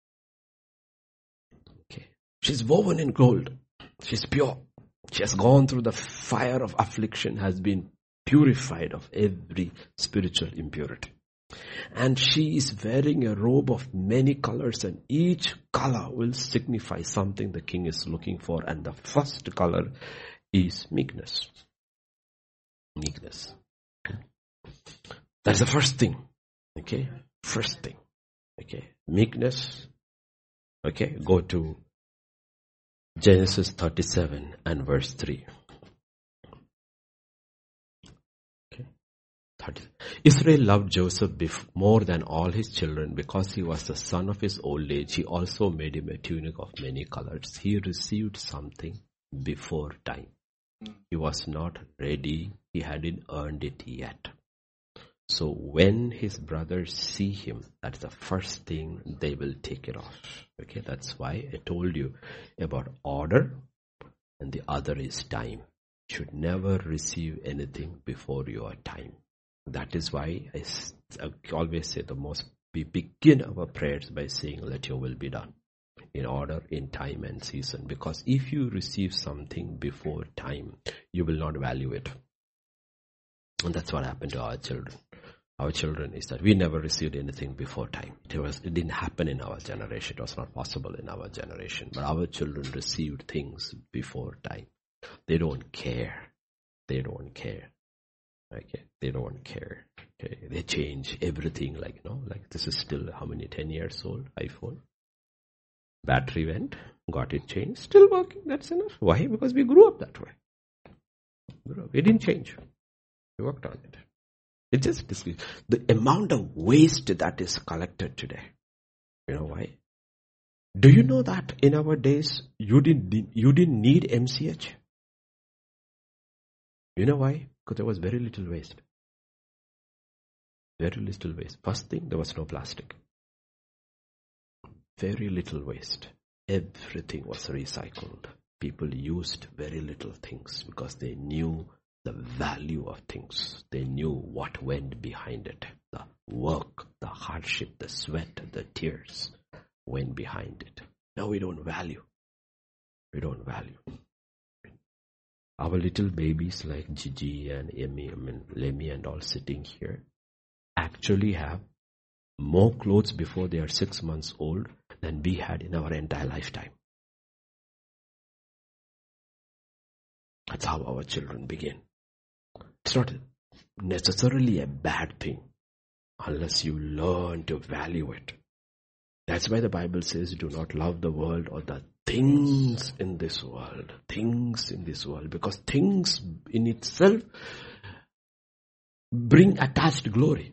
Okay. She's woven in gold. She's pure. She has gone through the fire of affliction, has been purified of every spiritual impurity. And she is wearing a robe of many colors, and each color will signify something the king is looking for. And the first color is meekness. Meekness. That's the first thing. Okay? First thing. Okay? Meekness. Okay? Go to Genesis thirty-seven and verse three. Okay? thirty. Israel loved Joseph bef- more than all his children because he was the son of his old age. He also made him a tunic of many colors. He received something before time. He was not ready. He hadn't earned it yet. So when his brothers see him, that's the first thing they will take it off. Okay, that's why I told you about order, and the other is time. You should never receive anything before your time. That is why I, I always say the most, we begin our prayers by saying, let your will be done. In order, in time and season. Because if you receive something before time, you will not value it. And that's what happened to our children. Our children is that we never received anything before time. It was, it didn't happen in our generation. It was not possible in our generation. But our children received things before time. They don't care. They don't care. Okay, they don't care. Okay, they change everything. Like you know, like this is still how many ten years old iPhone. Battery went, got it changed, still working. That's enough. Why? Because we grew up that way. We didn't change. We worked on it. It just the amount of waste that is collected today. You know why? Do you know that in our days you didn't you didn't need M C H? You know why? Because there was very little waste. Very little waste. First thing, there was no plastic. Very little waste. Everything was recycled. People used very little things because they knew the value of things. They knew what went behind it. The work, the hardship, the sweat, the tears went behind it. Now we don't value. We don't value. Our little babies like Gigi and Emmy, I mean Lemmy and all sitting here actually have more clothes before they are six months old than we had in our entire lifetime. That's how our children begin. It's not necessarily a bad thing unless you learn to value it. That's why the Bible says do not love the world or the things in this world. Things in this world. Because things in itself bring attached glory.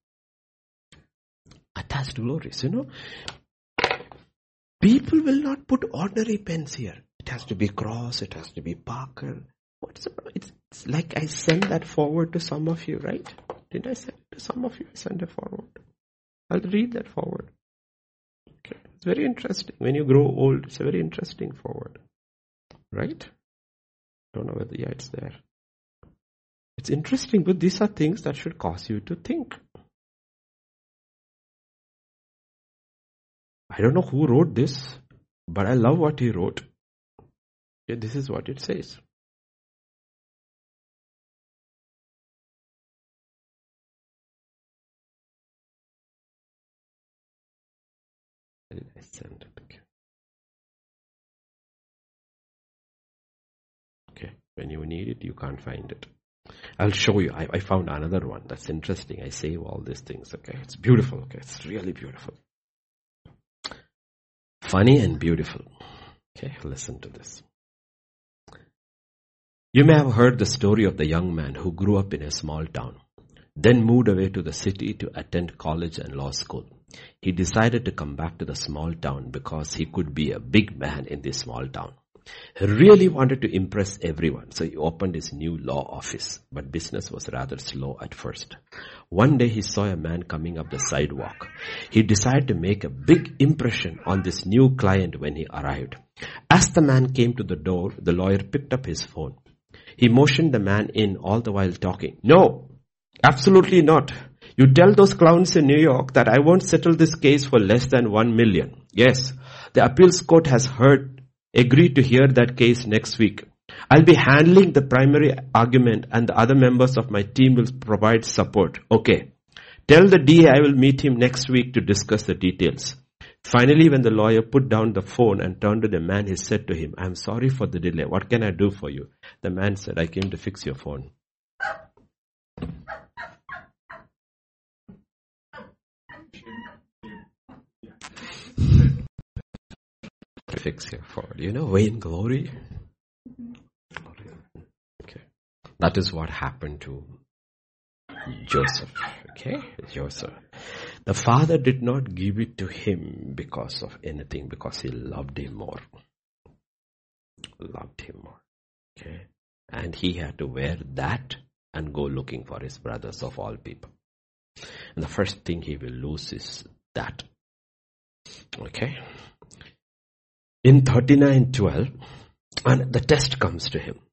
Attached glories, you know. People will not put ordinary pens here. It has to be Cross, it has to be Parker. What's the problem? It's, it's like I sent that forward to some of you, right? Did I send it to some of you? I sent it forward. I'll read that forward. Okay. It's very interesting. When you grow old, it's a very interesting forward. Right? Don't know whether, yeah, it's there. It's interesting, but these are things that should cause you to think. I don't know who wrote this, but I love what he wrote. Okay, this is what it says. Where did I send it? Okay. Okay, when you need it, you can't find it. I'll show you. I, I found another one that's interesting. I save all these things. Okay, it's beautiful. Okay, it's really beautiful. Funny and beautiful. Okay, listen to this. You may have heard the story of the young man who grew up in a small town. then moved away to the city to attend college and law school. He decided to come back to the small town because he could be a big man in this small town. He really wanted to impress everyone, so he opened his new law office, but business was rather slow at first. One day he saw a man coming up the sidewalk. He decided to make a big impression on this new client when he arrived. As the man came to the door, the lawyer picked up his phone. He motioned the man in, all the while talking. "No, absolutely not. You tell those clowns in New York that I won't settle this case for less than one million. Yes, the appeals court has heard agreed to hear that case next week. I'll be handling the primary argument and the other members of my team will provide support. Okay. Tell the D A I will meet him next week to discuss the details." Finally, when the lawyer put down the phone and turned to the man, he said to him, "I'm sorry for the delay. What can I do for you?" The man said, "I came to fix your phone." Fix your phone. You know, Vain Glory? Okay. That is what happened to Joseph. Okay, Joseph. The father did not give it to him because of anything, because he loved him more. Loved him more. Okay. And he had to wear that and go looking for his brothers of all people. And the first thing he will lose is that. Okay. In thirty-nine twelve, and the test comes to him.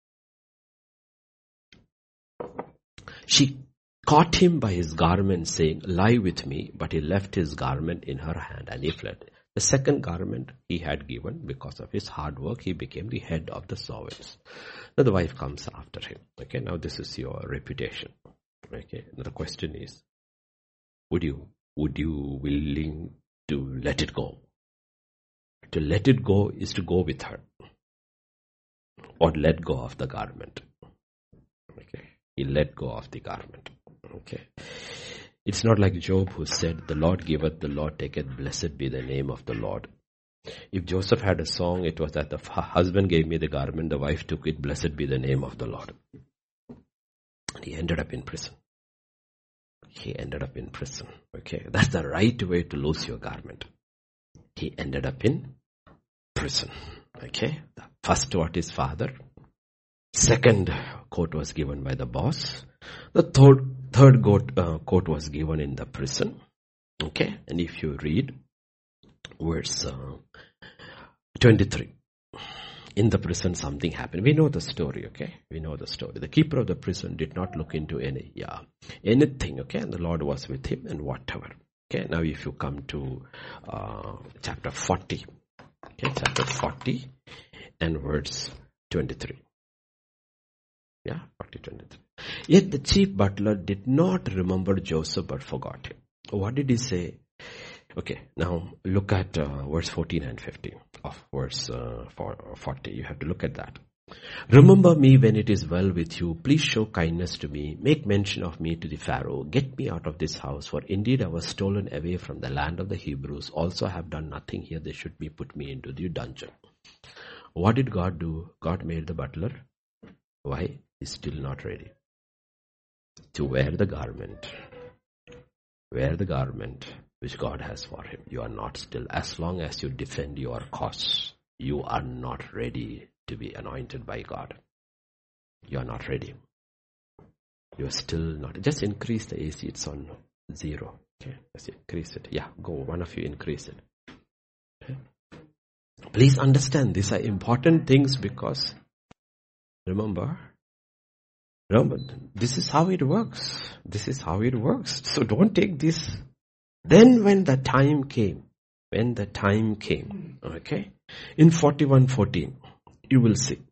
She caught him by his garment, saying, "Lie with me," but he left his garment in her hand and he fled. The second garment he had given, because of his hard work, he became the head of the servants. Now the wife comes after him. Okay, now this is your reputation. Okay, now the question is, would you, would you willing to let it go? To let it go is to go with her. Or let go of the garment. Okay, he let go of the garment. Okay. It's not like Job who said, "The Lord giveth, the Lord taketh, blessed be the name of the Lord." If Joseph had a song, it was that the husband gave me the garment, the wife took it, blessed be the name of the Lord. And he ended up in prison. He ended up in prison. Okay, that's the right way to lose your garment. He ended up in prison. Okay, the first what his father. Second coat was given by the boss. The third third coat, uh, coat was given in the prison. Okay, and if you read verse uh, twenty-three, in the prison something happened. We know the story. Okay, we know the story. The keeper of the prison did not look into any yeah anything. Okay, and the Lord was with him and whatever. Okay, now if you come to uh, chapter forty. Okay, chapter forty and verse twenty-three. Yeah, forty, twenty-three. Yet the chief butler did not remember Joseph but forgot him. What did he say? Okay, now look at uh, verse fourteen and fifteen of verse uh, forty. You have to look at that. "Remember me when it is well with you. Please show kindness to me. Make mention of me to the Pharaoh. Get me out of this house, for indeed I was stolen away from the land of the Hebrews. Also I have done nothing here. They should be put me into the dungeon." What did God do? God made the butler. Why? He's still not ready to wear the garment. Wear the garment which God has for him. You are not still. As long as you defend your cause, you are not ready to be anointed by God. You are not ready. You are still not. Just increase the A C. It's on zero. Okay, just increase it. Yeah, go. One of you increase it. Okay. Please understand, these are important things because remember, remember, this is how it works. This is how it works. So don't take this. Then when the time came, when the time came, okay, in forty-one fourteen, you will see.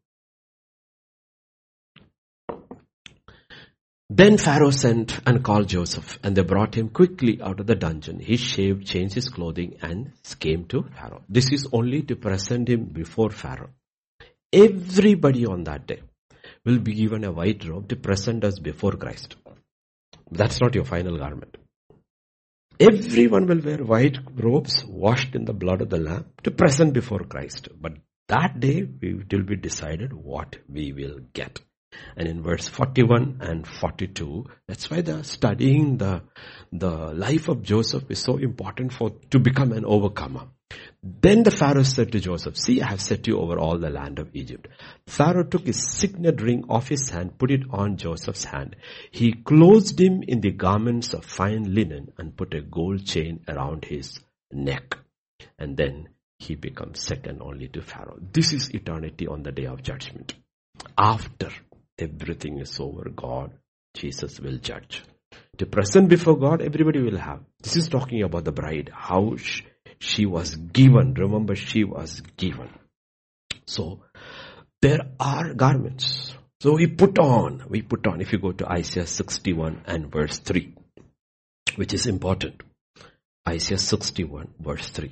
Then Pharaoh sent and called Joseph, and they brought him quickly out of the dungeon. He shaved, changed his clothing, and came to Pharaoh. This is only to present him before Pharaoh. Everybody on that day will be given a white robe to present us before Christ. That's not your final garment. Everyone will wear white robes washed in the blood of the Lamb to present before Christ. But that day it will be decided what we will get. And in verse forty-one and forty-two, that's why the studying the, the life of Joseph is so important for to become an overcomer. Then the Pharaoh said to Joseph, see, I have set you over all the land of Egypt. Pharaoh took his signet ring off his hand, put it on Joseph's hand. He clothed him in the garments of fine linen and put a gold chain around his neck. And then he becomes second only to Pharaoh. This is eternity on the day of judgment. After everything is over, God, Jesus will judge. To present before God, everybody will have. This is talking about the bride, how she, she was given. Remember, she was given. So, there are garments. So we put on, we put on, if you go to Isaiah sixty-one and verse three, which is important. Isaiah sixty-one verse three.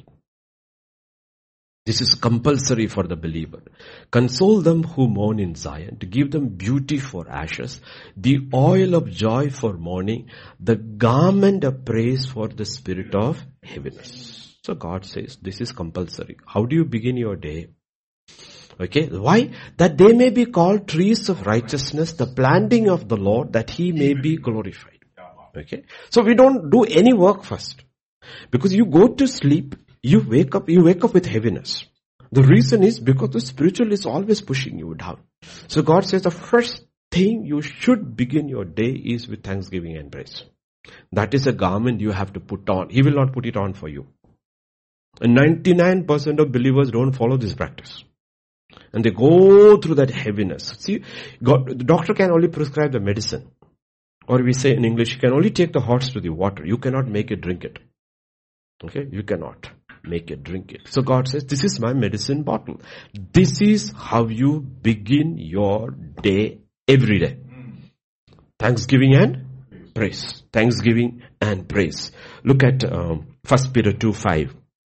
This is compulsory for the believer. Console them who mourn in Zion, to give them beauty for ashes, the oil of joy for mourning, the garment of praise for the spirit of heaviness. So God says this is compulsory. How do you begin your day? Okay, why? That they may be called trees of righteousness, the planting of the Lord, that he may be glorified. Okay, so we don't do any work first. Because you go to sleep, you wake up, you wake up with heaviness. The reason is because the spiritual is always pushing you down. So God says the first thing you should begin your day is with thanksgiving and praise. That is a garment you have to put on. He will not put it on for you. And ninety-nine percent of believers don't follow this practice. And they go through that heaviness. See, God, the doctor can only prescribe the medicine. Or we say in English, you can only take the horse to the water. You cannot make it drink it. Okay, you cannot make it drink it. So God says, this is my medicine bottle. This is how you begin your day every day. Thanksgiving and praise. Thanksgiving and praise. Look at um, First Peter two five.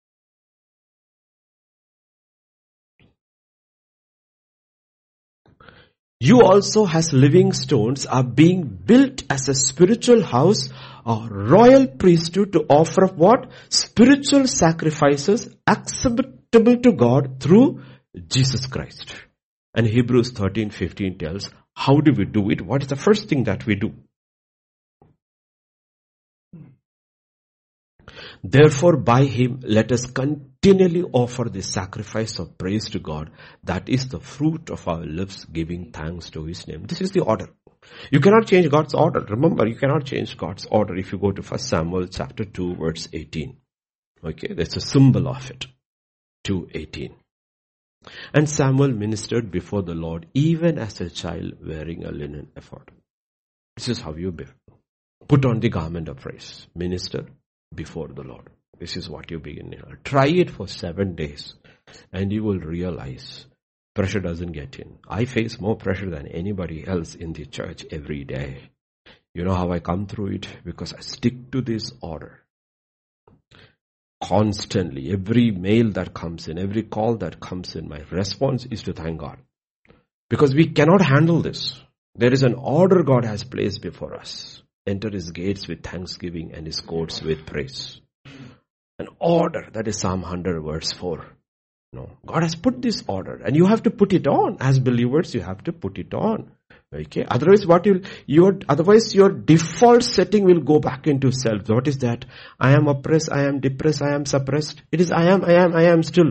You also as living stones are being built as a spiritual house, a royal priesthood to offer up what? Spiritual sacrifices acceptable to God through Jesus Christ. And Hebrews thirteen fifteen tells, how do we do it? What is the first thing that we do? Therefore, by him, let us continually offer the sacrifice of praise to God. That is the fruit of our lips, giving thanks to his name. This is the order. You cannot change God's order. Remember, you cannot change God's order if you go to First Samuel chapter two, verse eighteen. Okay, that's a symbol of it. two eighteen. And Samuel ministered before the Lord, even as a child wearing a linen ephod. This is how you be. Put on the garment of praise. Minister before the Lord. This is what you begin. Try it for seven days and you will realize pressure doesn't get in. I face more pressure than anybody else in the church every day. You know how I come through it? Because I stick to this order. Constantly, every mail that comes in, every call that comes in, my response is to thank God. Because we cannot handle this. There is an order God has placed before us. Enter his gates with thanksgiving and his courts with praise. An order, that is Psalm one hundred verse four. No, God has put this order and you have to put it on. As believers, you have to put it on. Okay. Otherwise, what you your otherwise your default setting will go back into self. What is that? I am oppressed, I am depressed, I am suppressed. It is I am, I am, I am still.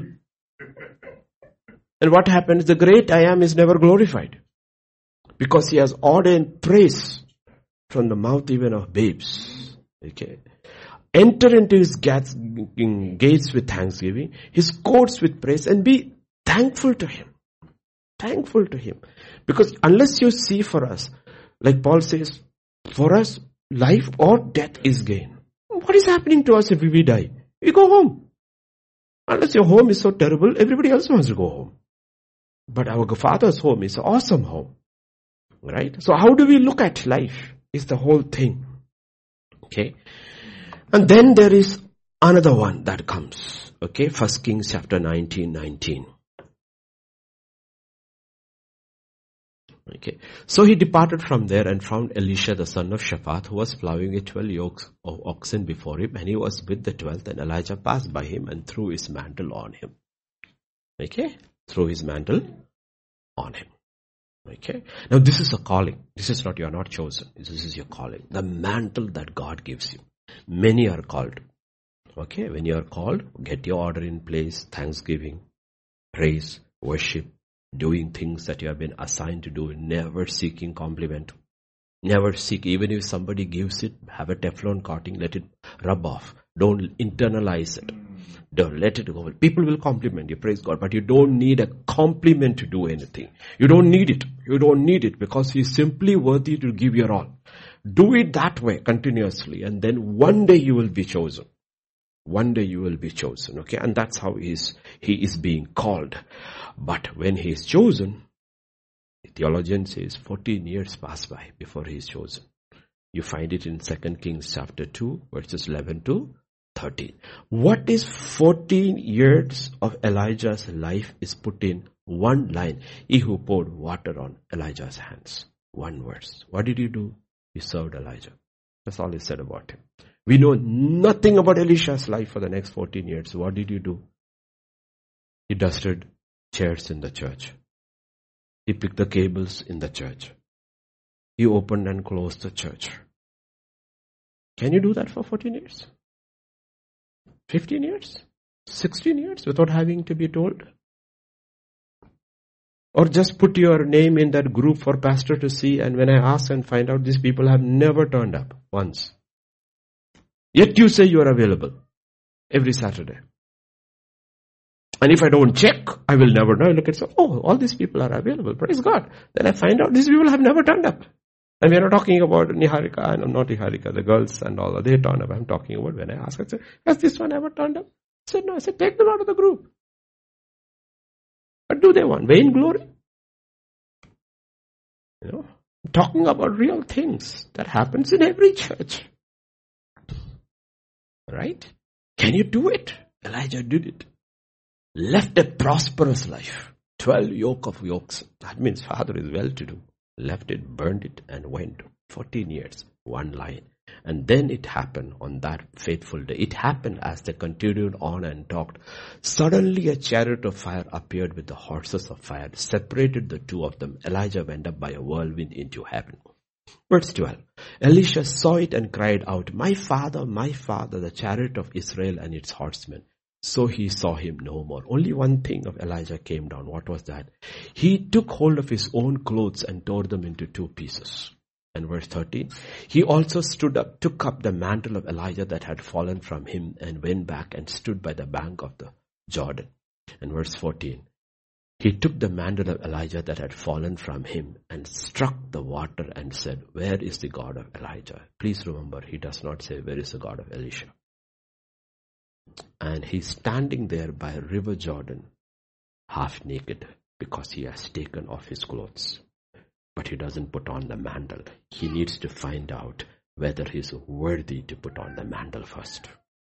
And what happens? The great I am is never glorified. Because he has ordained praise from the mouth even of babes. Okay. Enter into his gates, gates with thanksgiving, his courts with praise, and be thankful to him. Thankful to him. Because unless you see for us, like Paul says, for us, life or death is gain. What is happening to us if we die? We go home. Unless your home is so terrible, everybody else wants to go home. But our Father's home is an awesome home. Right? So how do we look at life? Is the whole thing. Okay. And then there is another one that comes. Okay. First Kings chapter nineteen, nineteen. Okay. So he departed from there and found Elisha the son of Shaphat, who was plowing with twelve yokes of oxen before him, and he was with the twelfth, and Elijah passed by him and threw his mantle on him. Okay. Threw his mantle on him. Okay. Now this is a calling. This is not, you are not chosen. This is your calling. The mantle that God gives you. Many are called. Okay. When you are called, get your order in place. Thanksgiving, praise, worship, doing things that you have been assigned to do. Never seeking compliment. Never seek. Even if somebody gives it, have a Teflon coating, let it rub off. Don't internalize it. Don't let it go. People will compliment you, praise God, but you don't need a compliment to do anything. You don't need it. You don't need it because He is simply worthy to give your all. Do it that way continuously, and then one day you will be chosen. One day you will be chosen, okay? And that's how he is, he is being called. But when he is chosen, the theologian says fourteen years pass by before he is chosen. You find it in Second Kings chapter two, verses eleven to thirteen. What is fourteen years of Elijah's life is put in one line. He who poured water on Elijah's hands. One verse. What did he do? He served Elijah. That's all he said about him. We know nothing about Elisha's life for the next fourteen years. What did he do? He dusted chairs in the church. He picked the cables in the church. He opened and closed the church. Can you do that for fourteen years? fifteen years? sixteen years without having to be told? Or just put your name in that group for pastor to see, and when I ask and find out, these people have never turned up once. Yet you say you are available every Saturday. And if I don't check, I will never know. I look at, so, oh, all these people are available. Praise God. Then I find out these people have never turned up. And we are not talking about Niharika, and not Niharika, the girls and all. They turned up. I'm talking about when I ask, I say, has this one ever turned up? I said, no. I said, take them out of the group. What do they want? Vain glory? You know, I'm talking about real things that happens in every church. Right? Can you do it? Elijah did it. Left a prosperous life. Twelve yoke of yokes. That means father is well-to-do. Left it, burned it, and went. Fourteen years. One line. And then it happened on that faithful day. It happened as they continued on and talked. Suddenly a chariot of fire appeared with the horses of fire, separated the two of them. Elijah went up by a whirlwind into heaven. Verse twelve. Elisha saw it and cried out, my father, my father, the chariot of Israel and its horsemen. So he saw him no more. Only one thing of Elijah came down. What was that? He took hold of his own clothes and tore them into two pieces. And verse thirteen, he also stood up, took up the mantle of Elijah that had fallen from him and went back and stood by the bank of the Jordan. And verse fourteen, he took the mantle of Elijah that had fallen from him and struck the water and said, where is the God of Elijah? Please remember, he does not say, where is the God of Elisha? And he's standing there by river Jordan, half naked, because he has taken off his clothes. But he doesn't put on the mantle. He needs to find out whether he's worthy to put on the mantle first.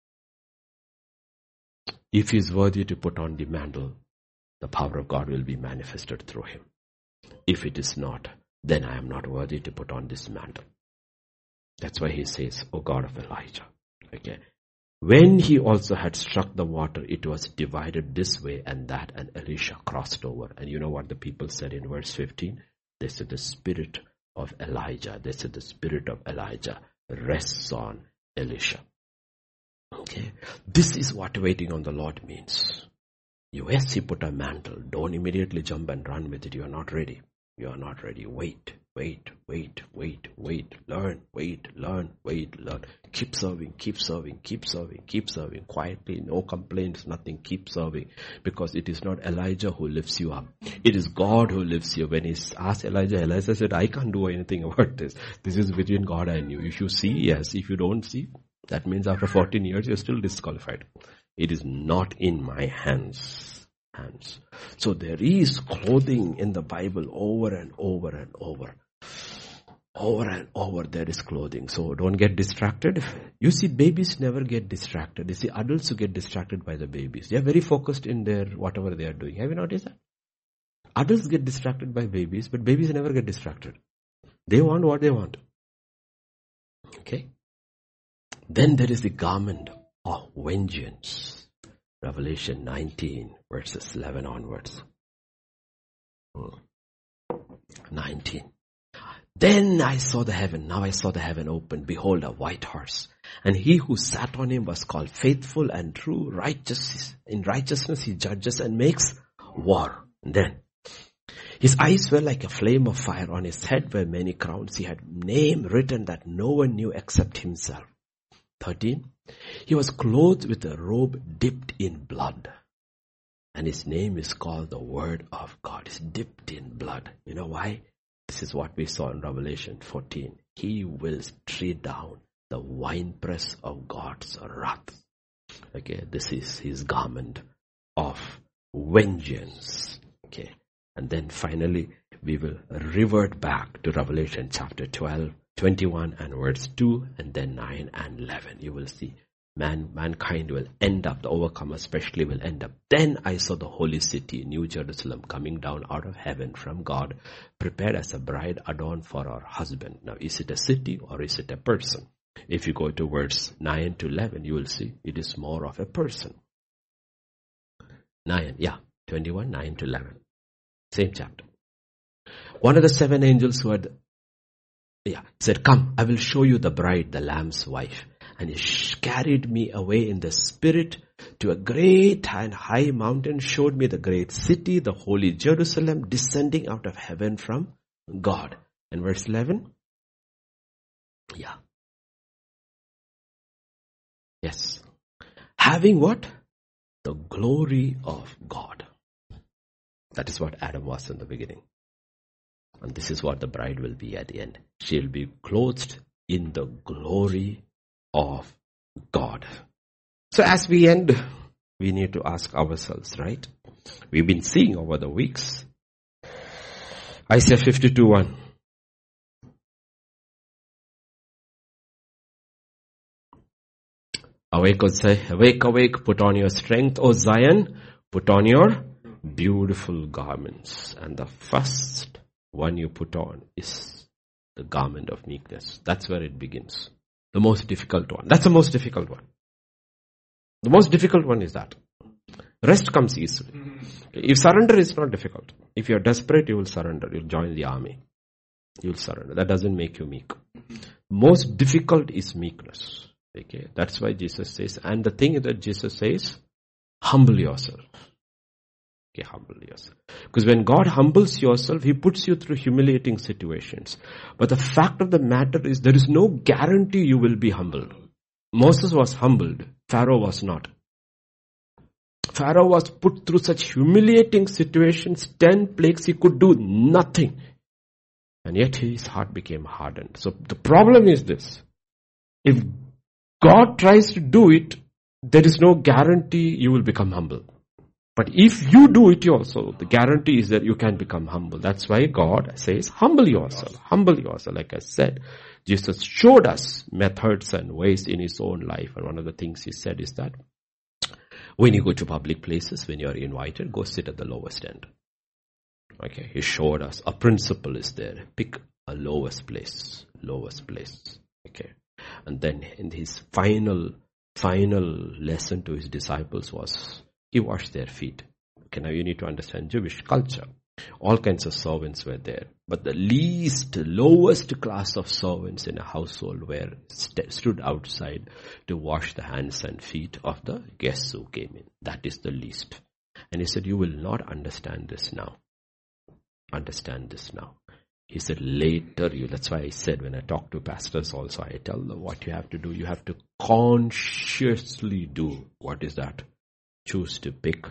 If he's worthy to put on the mantle, the power of God will be manifested through him. If it is not, then I am not worthy to put on this mantle. That's why he says, O God of Elijah. Okay. When he also had struck the water, it was divided this way and that, and Elisha crossed over. And you know what the people said in verse fifteen? They said, the spirit of Elijah, they said the spirit of Elijah rests on Elisha. Okay. This is what waiting on the Lord means. Yes, he put a mantle. Don't immediately jump and run with it. You are not ready. You are not ready. Wait, wait, wait, wait, wait. Learn, wait, learn, wait, learn. Keep serving, keep serving, keep serving, keep serving. Quietly, no complaints, nothing. Keep serving. Because it is not Elijah who lifts you up. It is God who lifts you. When he asked Elijah, Elijah said, I can't do anything about this. This is between God and you. If you see, yes. If you don't see, that means after fourteen years, you're still disqualified. It is not in my hands. Hands. So there is clothing in the Bible over and over and over. Over and over there is clothing. So don't get distracted. You see, babies never get distracted. You see, adults who get distracted by the babies. They are very focused in their whatever they are doing. Have you noticed that? Adults get distracted by babies, but babies never get distracted. They want what they want. Okay? Then there is the garment of vengeance. Revelation nineteen, verses eleven onwards. nineteen. Then I saw the heaven. Now I saw the heaven open. Behold, a white horse. And he who sat on him was called Faithful and True. Righteous. In righteousness he judges and makes war. And then his eyes were like a flame of fire. On his head were many crowns. He had name written that no one knew except himself. thirteen. He was clothed with a robe dipped in blood. And his name is called the Word of God. It's dipped in blood. You know why? This is what we saw in Revelation fourteen. He will tread down the winepress of God's wrath. Okay, this is his garment of vengeance. Okay, and then finally we will revert back to Revelation chapter twelve, twenty-one and verse two, and then nine and eleven. You will see man, mankind will end up, the overcomer especially will end up. Then I saw the holy city, New Jerusalem, coming down out of heaven from God, prepared as a bride adorned for her husband. Now, is it a city or is it a person? If you go to verse nine to eleven, you will see it is more of a person. nine, yeah, twenty-one, nine to eleven. Same chapter. One of the seven angels who had, yeah, said, come, I will show you the bride, the Lamb's wife. And he carried me away in the spirit to a great and high mountain, showed me the great city, the holy Jerusalem, descending out of heaven from God. And verse eleven? Yeah. Yes. Having what? The glory of God. That is what Adam was in the beginning. And this is what the bride will be at the end. She will be clothed in the glory of God. So as we end, we need to ask ourselves, right? We've been seeing over the weeks. Isaiah fifty-two one. Awake, O say, awake, awake, put on your strength, O Zion, put on your beautiful garments. And the first one you put on is the garment of meekness. That's where it begins. The most difficult one. That's the most difficult one. The most difficult one is that. Rest comes easily. If surrender is not difficult. If you're desperate, you will surrender. You'll join the army. You'll surrender. That doesn't make you meek. Most difficult is meekness. Okay, that's why Jesus says, and the thing that Jesus says, humble yourself. Okay, humble yourself. Because when God humbles yourself, He puts you through humiliating situations. But the fact of the matter is, there is no guarantee you will be humbled. Moses was humbled. Pharaoh was not. Pharaoh was put through such humiliating situations, ten plagues, he could do nothing. And yet his heart became hardened. So the problem is this. If God tries to do it, there is no guarantee you will become humble. But if you do it also, the guarantee is that you can become humble. That's why God says, humble yourself, humble yourself. Like I said, Jesus showed us methods and ways in His own life. And one of the things He said is that when you go to public places, when you are invited, go sit at the lowest end. Okay, He showed us a principle is there. Pick a lowest place, lowest place. Okay. And then in His final, final lesson to His disciples was, He washed their feet. Okay, now you need to understand Jewish culture. All kinds of servants were there. But the least, lowest class of servants in a household were st- stood outside to wash the hands and feet of the guests who came in. That is the least. And He said, you will not understand this now. Understand this now. He said, later you, that's why I said when I talk to pastors also, I tell them what you have to do. You have to consciously do. What is that? Choose to pick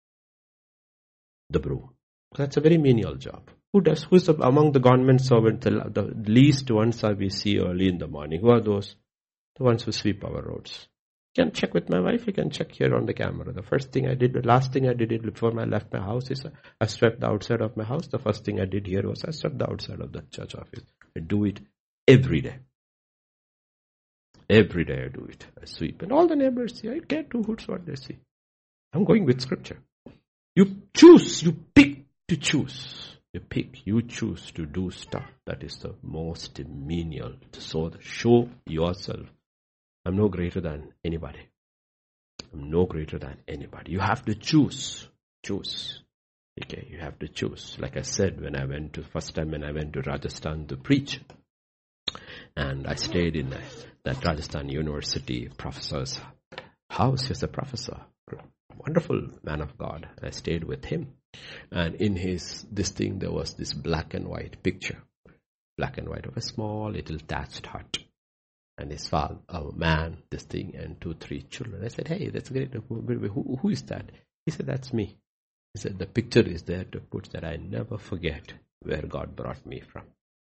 the broom. That's a very menial job. Who does? Who is among the government servants, the, the least ones are we see early in the morning? Who are those? The ones who sweep our roads. You can check with my wife. You can check here on the camera. The first thing I did, the last thing I did before I left my house is I swept the outside of my house. The first thing I did here was I swept the outside of the church office. I do it every day. Every day I do it. I sweep. And all the neighbors see, I care two hoots what they see. I'm going with scripture. You choose, you pick to choose. You pick, you choose to do stuff that is the most menial. So show yourself. I'm no greater than anybody. I'm no greater than anybody. You have to choose. Choose. Okay, you have to choose. Like I said, when I went to, first time when I went to Rajasthan to preach, and I stayed in that, that Rajasthan University professor's house. He's a professor, wonderful man of God. I stayed with him. And in his, this thing, there was this black and white picture. Black and white of a small little thatched hut. And his father, a man, this thing, and two, three children. I said, hey, that's great. Who, who, who is that? He said, that's me. He said, the picture is there to put that I never forget where God brought me from.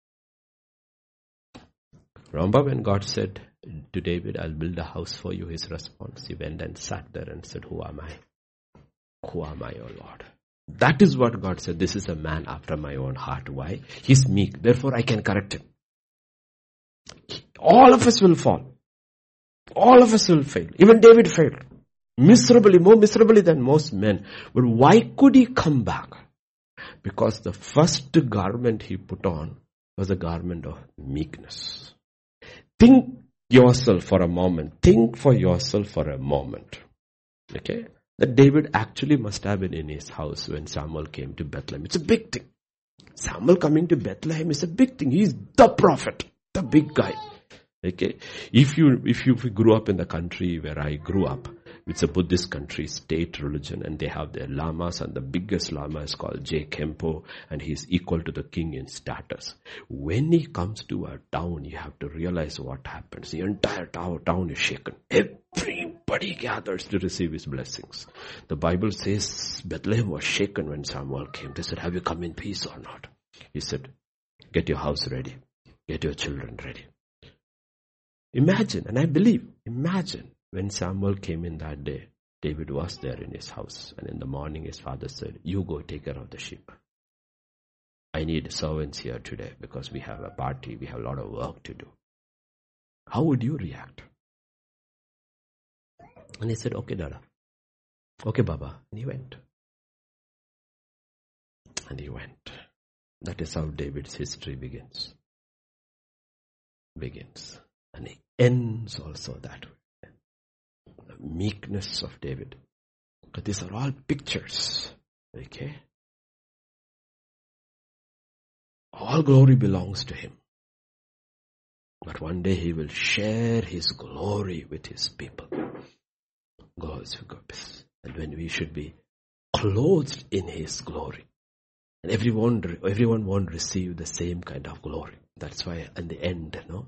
Remember when God said to David, I'll build a house for you, his response, he went and sat there and said, who am I? Who am I, O Lord? That is what God said. This is a man after my own heart. Why? He's meek. Therefore, I can correct him. All of us will fall. All of us will fail. Even David failed. Miserably, more miserably than most men. But why could he come back? Because the first garment he put on was a garment of meekness. Think yourself for a moment. Think for yourself for a moment. Okay? That David actually must have been in his house when Samuel came to Bethlehem. It's a big thing. Samuel coming to Bethlehem is a big thing. He's the prophet, the big guy. Okay? If you, if you grew up in the country where I grew up, it's a Buddhist country, state religion, and they have their lamas, and the biggest lama is called J. Kempo, and he's equal to the king in status. When he comes to a town, you have to realize what happens. The entire town is shaken. Everybody gathers to receive his blessings. The Bible says Bethlehem was shaken when Samuel came. They said, have you come in peace or not? He said, get your house ready. Get your children ready. Imagine, and I believe, imagine, when Samuel came in that day, David was there in his house. And in the morning, his father said, you go take care of the sheep. I need servants here today because we have a party. We have a lot of work to do. How would you react? And he said, okay, Dada. Okay, Baba. And he went. And he went. That is how David's history begins. Begins. And it ends also that way. The meekness of David. But these are all pictures. Okay? All glory belongs to him. But one day he will share his glory with his people. God's purpose. And when we should be clothed in his glory. And everyone, everyone won't receive the same kind of glory. That's why in the end, no,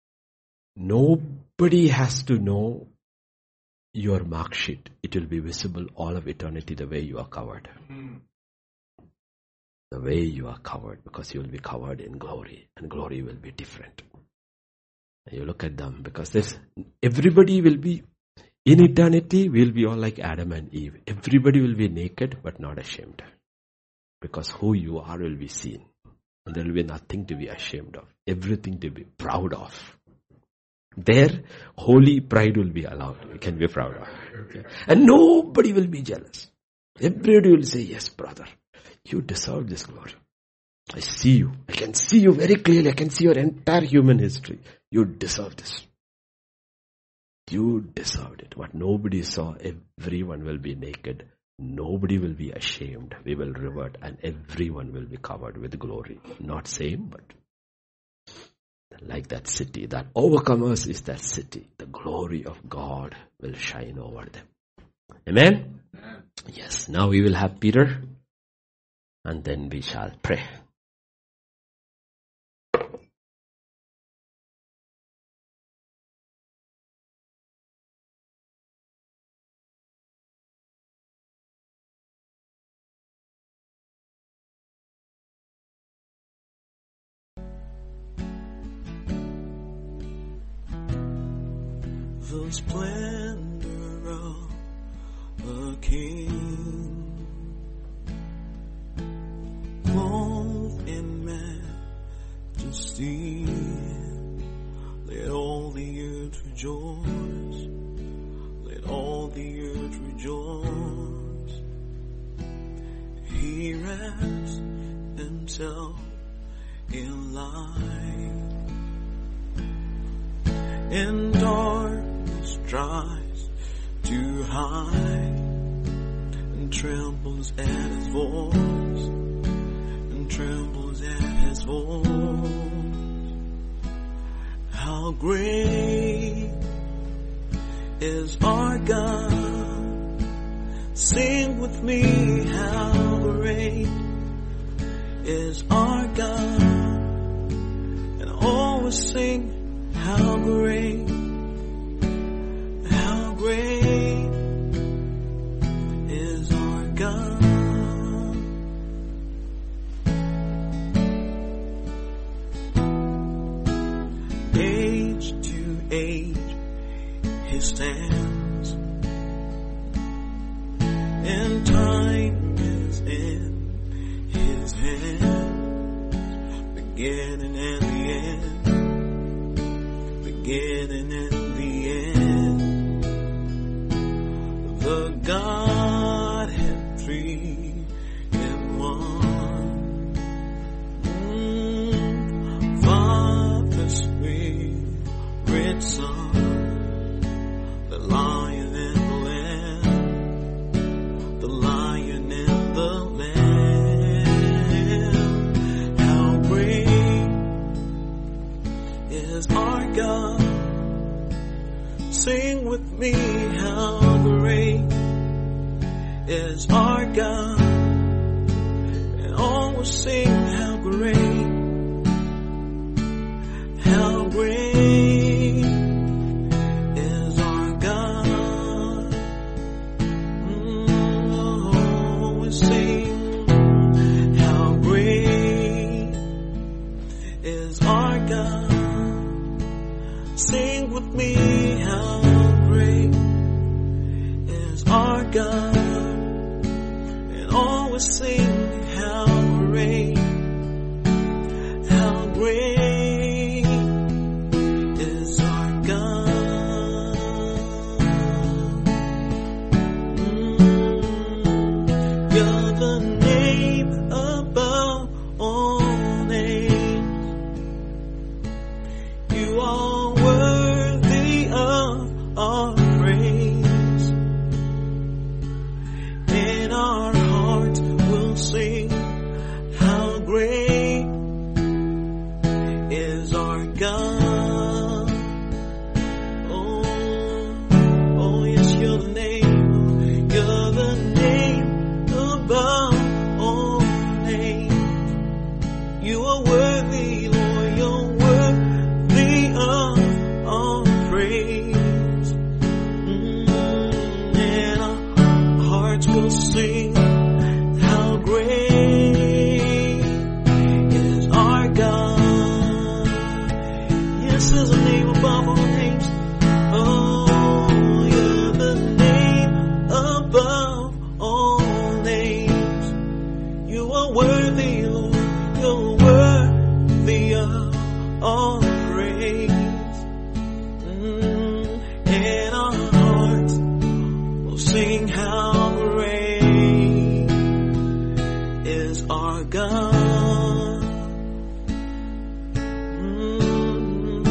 nobody has to know your mark sheet. It will be visible all of eternity the way you are covered. Mm. The way you are covered, because you will be covered in glory, and glory will be different. And you look at them, because there's, everybody will be, in eternity, we'll be all like Adam and Eve. Everybody will be naked, but not ashamed. Because who you are will be seen. And there will be nothing to be ashamed of. Everything to be proud of. There, holy pride will be allowed. You can be proud of. Okay. And nobody will be jealous. Everybody will say, yes, brother, you deserve this glory. I see you. I can see you very clearly. I can see your entire human history. You deserve this. You deserved it. What nobody saw, everyone will be naked. Nobody will be ashamed. We will revert, and everyone will be covered with glory. Not same, but like that city. That overcomers is that city. The glory of God will shine over them. Amen? Amen. Yes. Now we will have Peter, and then we shall pray. The splendor of a king, clothed in majesty, let all the earth rejoice, let all the earth rejoice. He wraps himself in light, in dark tries to hide and trembles at his voice. great is our God. Sing with me, how great is our God. And always sing, how great, how great is our God. Age to age He stands, and time is in His hands, beginning and the end, beginning and the end. The Godhead three in one, mm, Father, Spirit, Son, the Lion and the Lamb, the Lion and the Lamb. How great is our God. Sing with me, how great is our God. And always sing, how great, how great is our God. Mm, always sing, how great is our God. Sing with me, how great is our God. And always sing, how great, how great is our God. Mm, you're the name above all names. You are worthy of our praise. In our hearts we'll sing, how great is our God. Oh, oh yes, you're the name, you're the name above all names. You are worthy, Lord, you're worthy of all praise. Mm, and our hearts will sing, how great is our God. Yes, there's a name above all names. Oh, you're the name above all names. You are worthy, Lord, you're worthy of all praise. Mm, and our hearts will sing, how great is our God. Mm,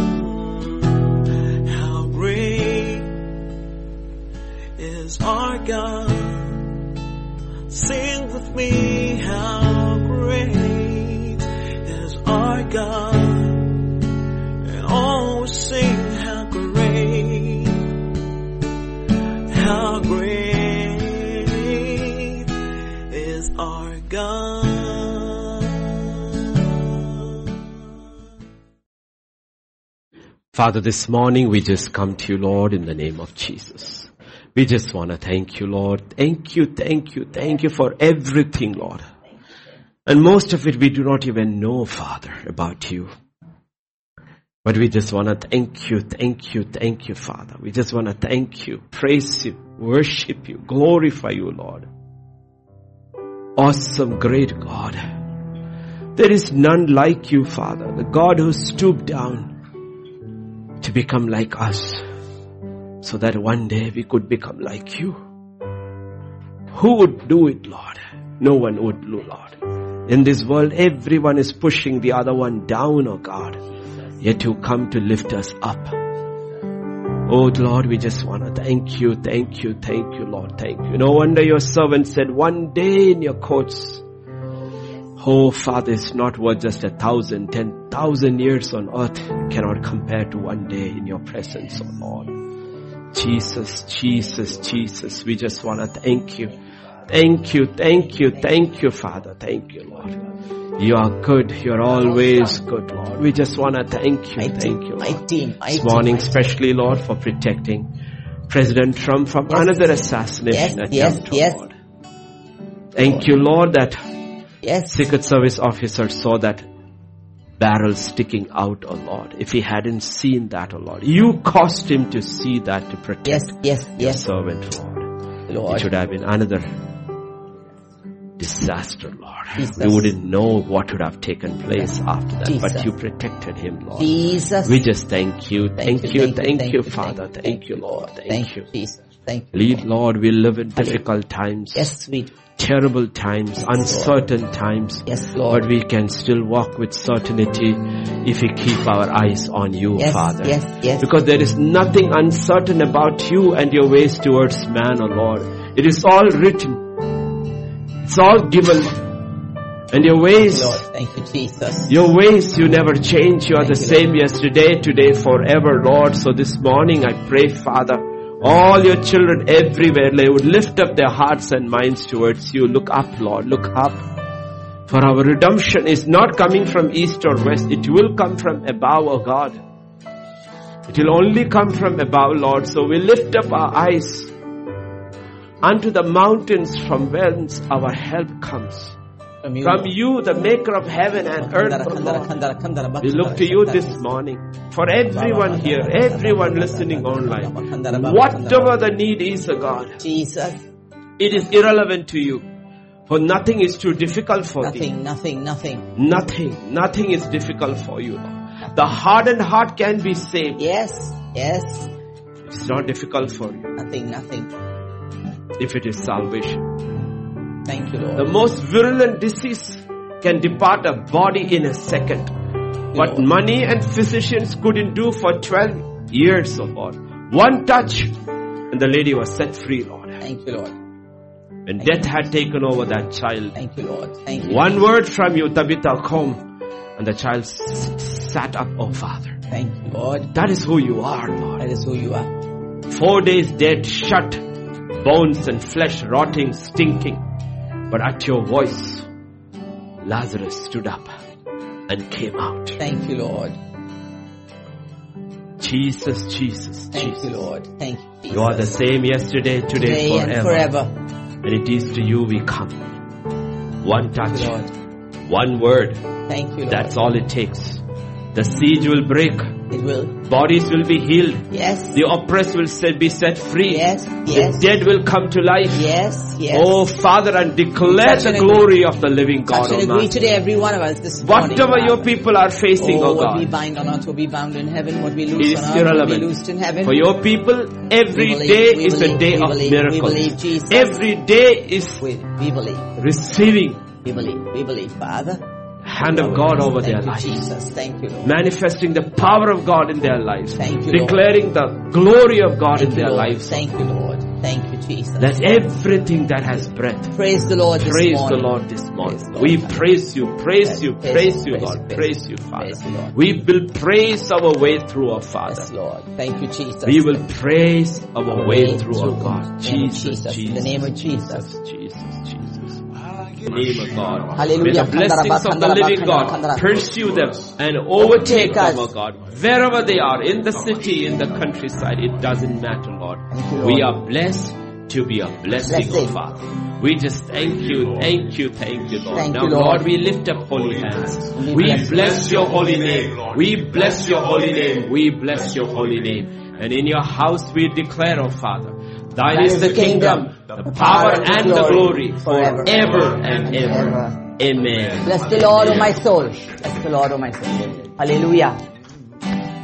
how great is our God. Sing with me, how great is our God. And always sing, how great, how great is our God. Father, this morning we just come to you, Lord, in the name of Jesus. We just want to thank you, Lord. Thank you, thank you, thank you for everything, Lord. And most of it we do not even know, Father, about you. But we just want to thank you, thank you, thank you, Father. We just want to thank you, praise you, worship you, glorify you, Lord. Awesome, great God. There is none like you, Father. The God who stooped down to become like us, so that one day we could become like you. Who would do it, Lord? No one would do, Lord. In this world, everyone is pushing the other one down, oh God. Yet you come to lift us up. Oh Lord, we just want to thank you, thank you, thank you, Lord, thank you. No wonder your servant said, one day in your courts, Oh, Father, it's not worth just a thousand, ten thousand years on earth cannot compare to one day in your presence, oh Lord. Jesus, Jesus, Jesus, we just want to thank you. Thank you, thank you, thank you, Father. Thank you, Lord. You are good. You're always good, Lord. We just want to thank you, thank you, Lord. This morning, especially, Lord, for protecting President Trump from another assassination attempt, oh Lord. Thank you, Lord, that Yes. Secret Service officer saw that barrel sticking out, oh Lord. If he hadn't seen that, oh Lord, you caused him to see that to protect Yes, yes, your yes. servant, Lord. Lord. It should have been another disaster, Lord. Jesus. We wouldn't know what would have taken place after that, Jesus. but you protected him, Lord. Jesus. We just thank you, thank, Thank you, you, thank, thank you, you, Father, thank you, thank you, Lord, thank, Thank you. you, Jesus. Thank you. Lead, Lord, we live in difficult times. Yes, sweet. Terrible times, uncertain times. Yes, Lord. But we can still walk with certainty if we keep our eyes on you, Yes, Father. yes, yes. Because there is nothing uncertain about you and your ways towards man, O Lord. It is all written. It's all given. And your ways, Lord, thank you, Jesus. your ways, you never change. You are Thank the you, same Lord. yesterday, today, forever, Lord. So this morning I pray, Father, all your children everywhere, they would lift up their hearts and minds towards you. Look up, Lord, look up. For our redemption is not coming from east or west. It will come from above, O God. It will only come from above, Lord. So we lift up our eyes unto the mountains from whence our help comes. From you, From you, the maker of heaven and earth, O Lord. We look to you this morning. For everyone here, everyone listening online, whatever the need is, O God, Jesus. it is irrelevant to you. For nothing is too difficult for thee. Nothing, nothing, nothing. Nothing, nothing is difficult for you, Lord. The hardened heart can be saved. Yes, yes. It's not difficult for you Nothing, nothing. if it is salvation. Thank you, Lord. The most virulent disease can depart a body in a second. What Lord. money and physicians couldn't do for twelve years, oh Lord. One touch and the lady was set free, Lord. Thank you, Lord. When death had taken over that child, Thank you, Lord. Thank you. one word from you, Tabitha, come, and the child s- sat up, oh Father. Thank you, Lord. That is who you are, Lord. That is who you are. Four days dead, shut, bones and flesh rotting, stinking. But at your voice, Lazarus stood up and came out. Thank you, Lord. Jesus, Jesus, Thank Jesus. you, Lord. Thank you, Jesus. You are the same yesterday, today, Today forever. and forever. And it is to you we come. One Thank touch, you, Lord. one word. Thank you, Lord. That's all it takes. The siege will break. It will. Bodies will be healed. Yes. The oppressed will set, be set free. Yes. The Yes. dead will come to life. Yes. Yes. Oh Father, and declare Touch the and glory of the living God, Touch and oh agree Master. today, every one of us this morning. Whatever Father. your people are facing, Oh, oh what we God, bind on earth will be bound in heaven. What we it loose is on earth will be irrelevant. loosed in heaven. For your people, every We believe, day we is a believe, day we of believe, miracles. we believe, Jesus. Every day is We, we believe. receiving We believe. We believe, Father. hand of God over Thank their you, lives. Jesus. Thank you, Lord. Manifesting the power of God in their lives. Thank you, Lord. Declaring the glory of God Thank in you, their Lord. lives. Thank you, Lord. Thank you, Jesus. Let everything that has breath Praise the Lord this praise the morning. Lord this morning. Praise the Lord. We praise you, praise Yes, you, praise praise you, you, praise Lord. you, Praise you, Father. praise you, Lord. We will praise our way through, our Father. Yes, Lord. Thank you, Jesus. We will praise our way through, through our God. in the name of Jesus, Jesus. Jesus. In the name of Jesus. Jesus, Jesus. In the name of God. Hallelujah. May the blessings of the living God pursue them and overtake them, oh God. Wherever they are, in the city, in the countryside, it doesn't matter, Lord. Thank you, Lord. We are blessed to be a blessing, oh Blessing. Father. We just thank you, thank you, thank you, Lord. Thank now, you, Lord. Lord, we lift up holy hands. We We bless bless your holy name. We bless your holy name. We bless your holy name. And in your house we declare, oh Father, thine is the kingdom, the power and the glory forever and ever. Amen. Bless the Lord, O my soul. Bless the Lord, O my soul. Hallelujah.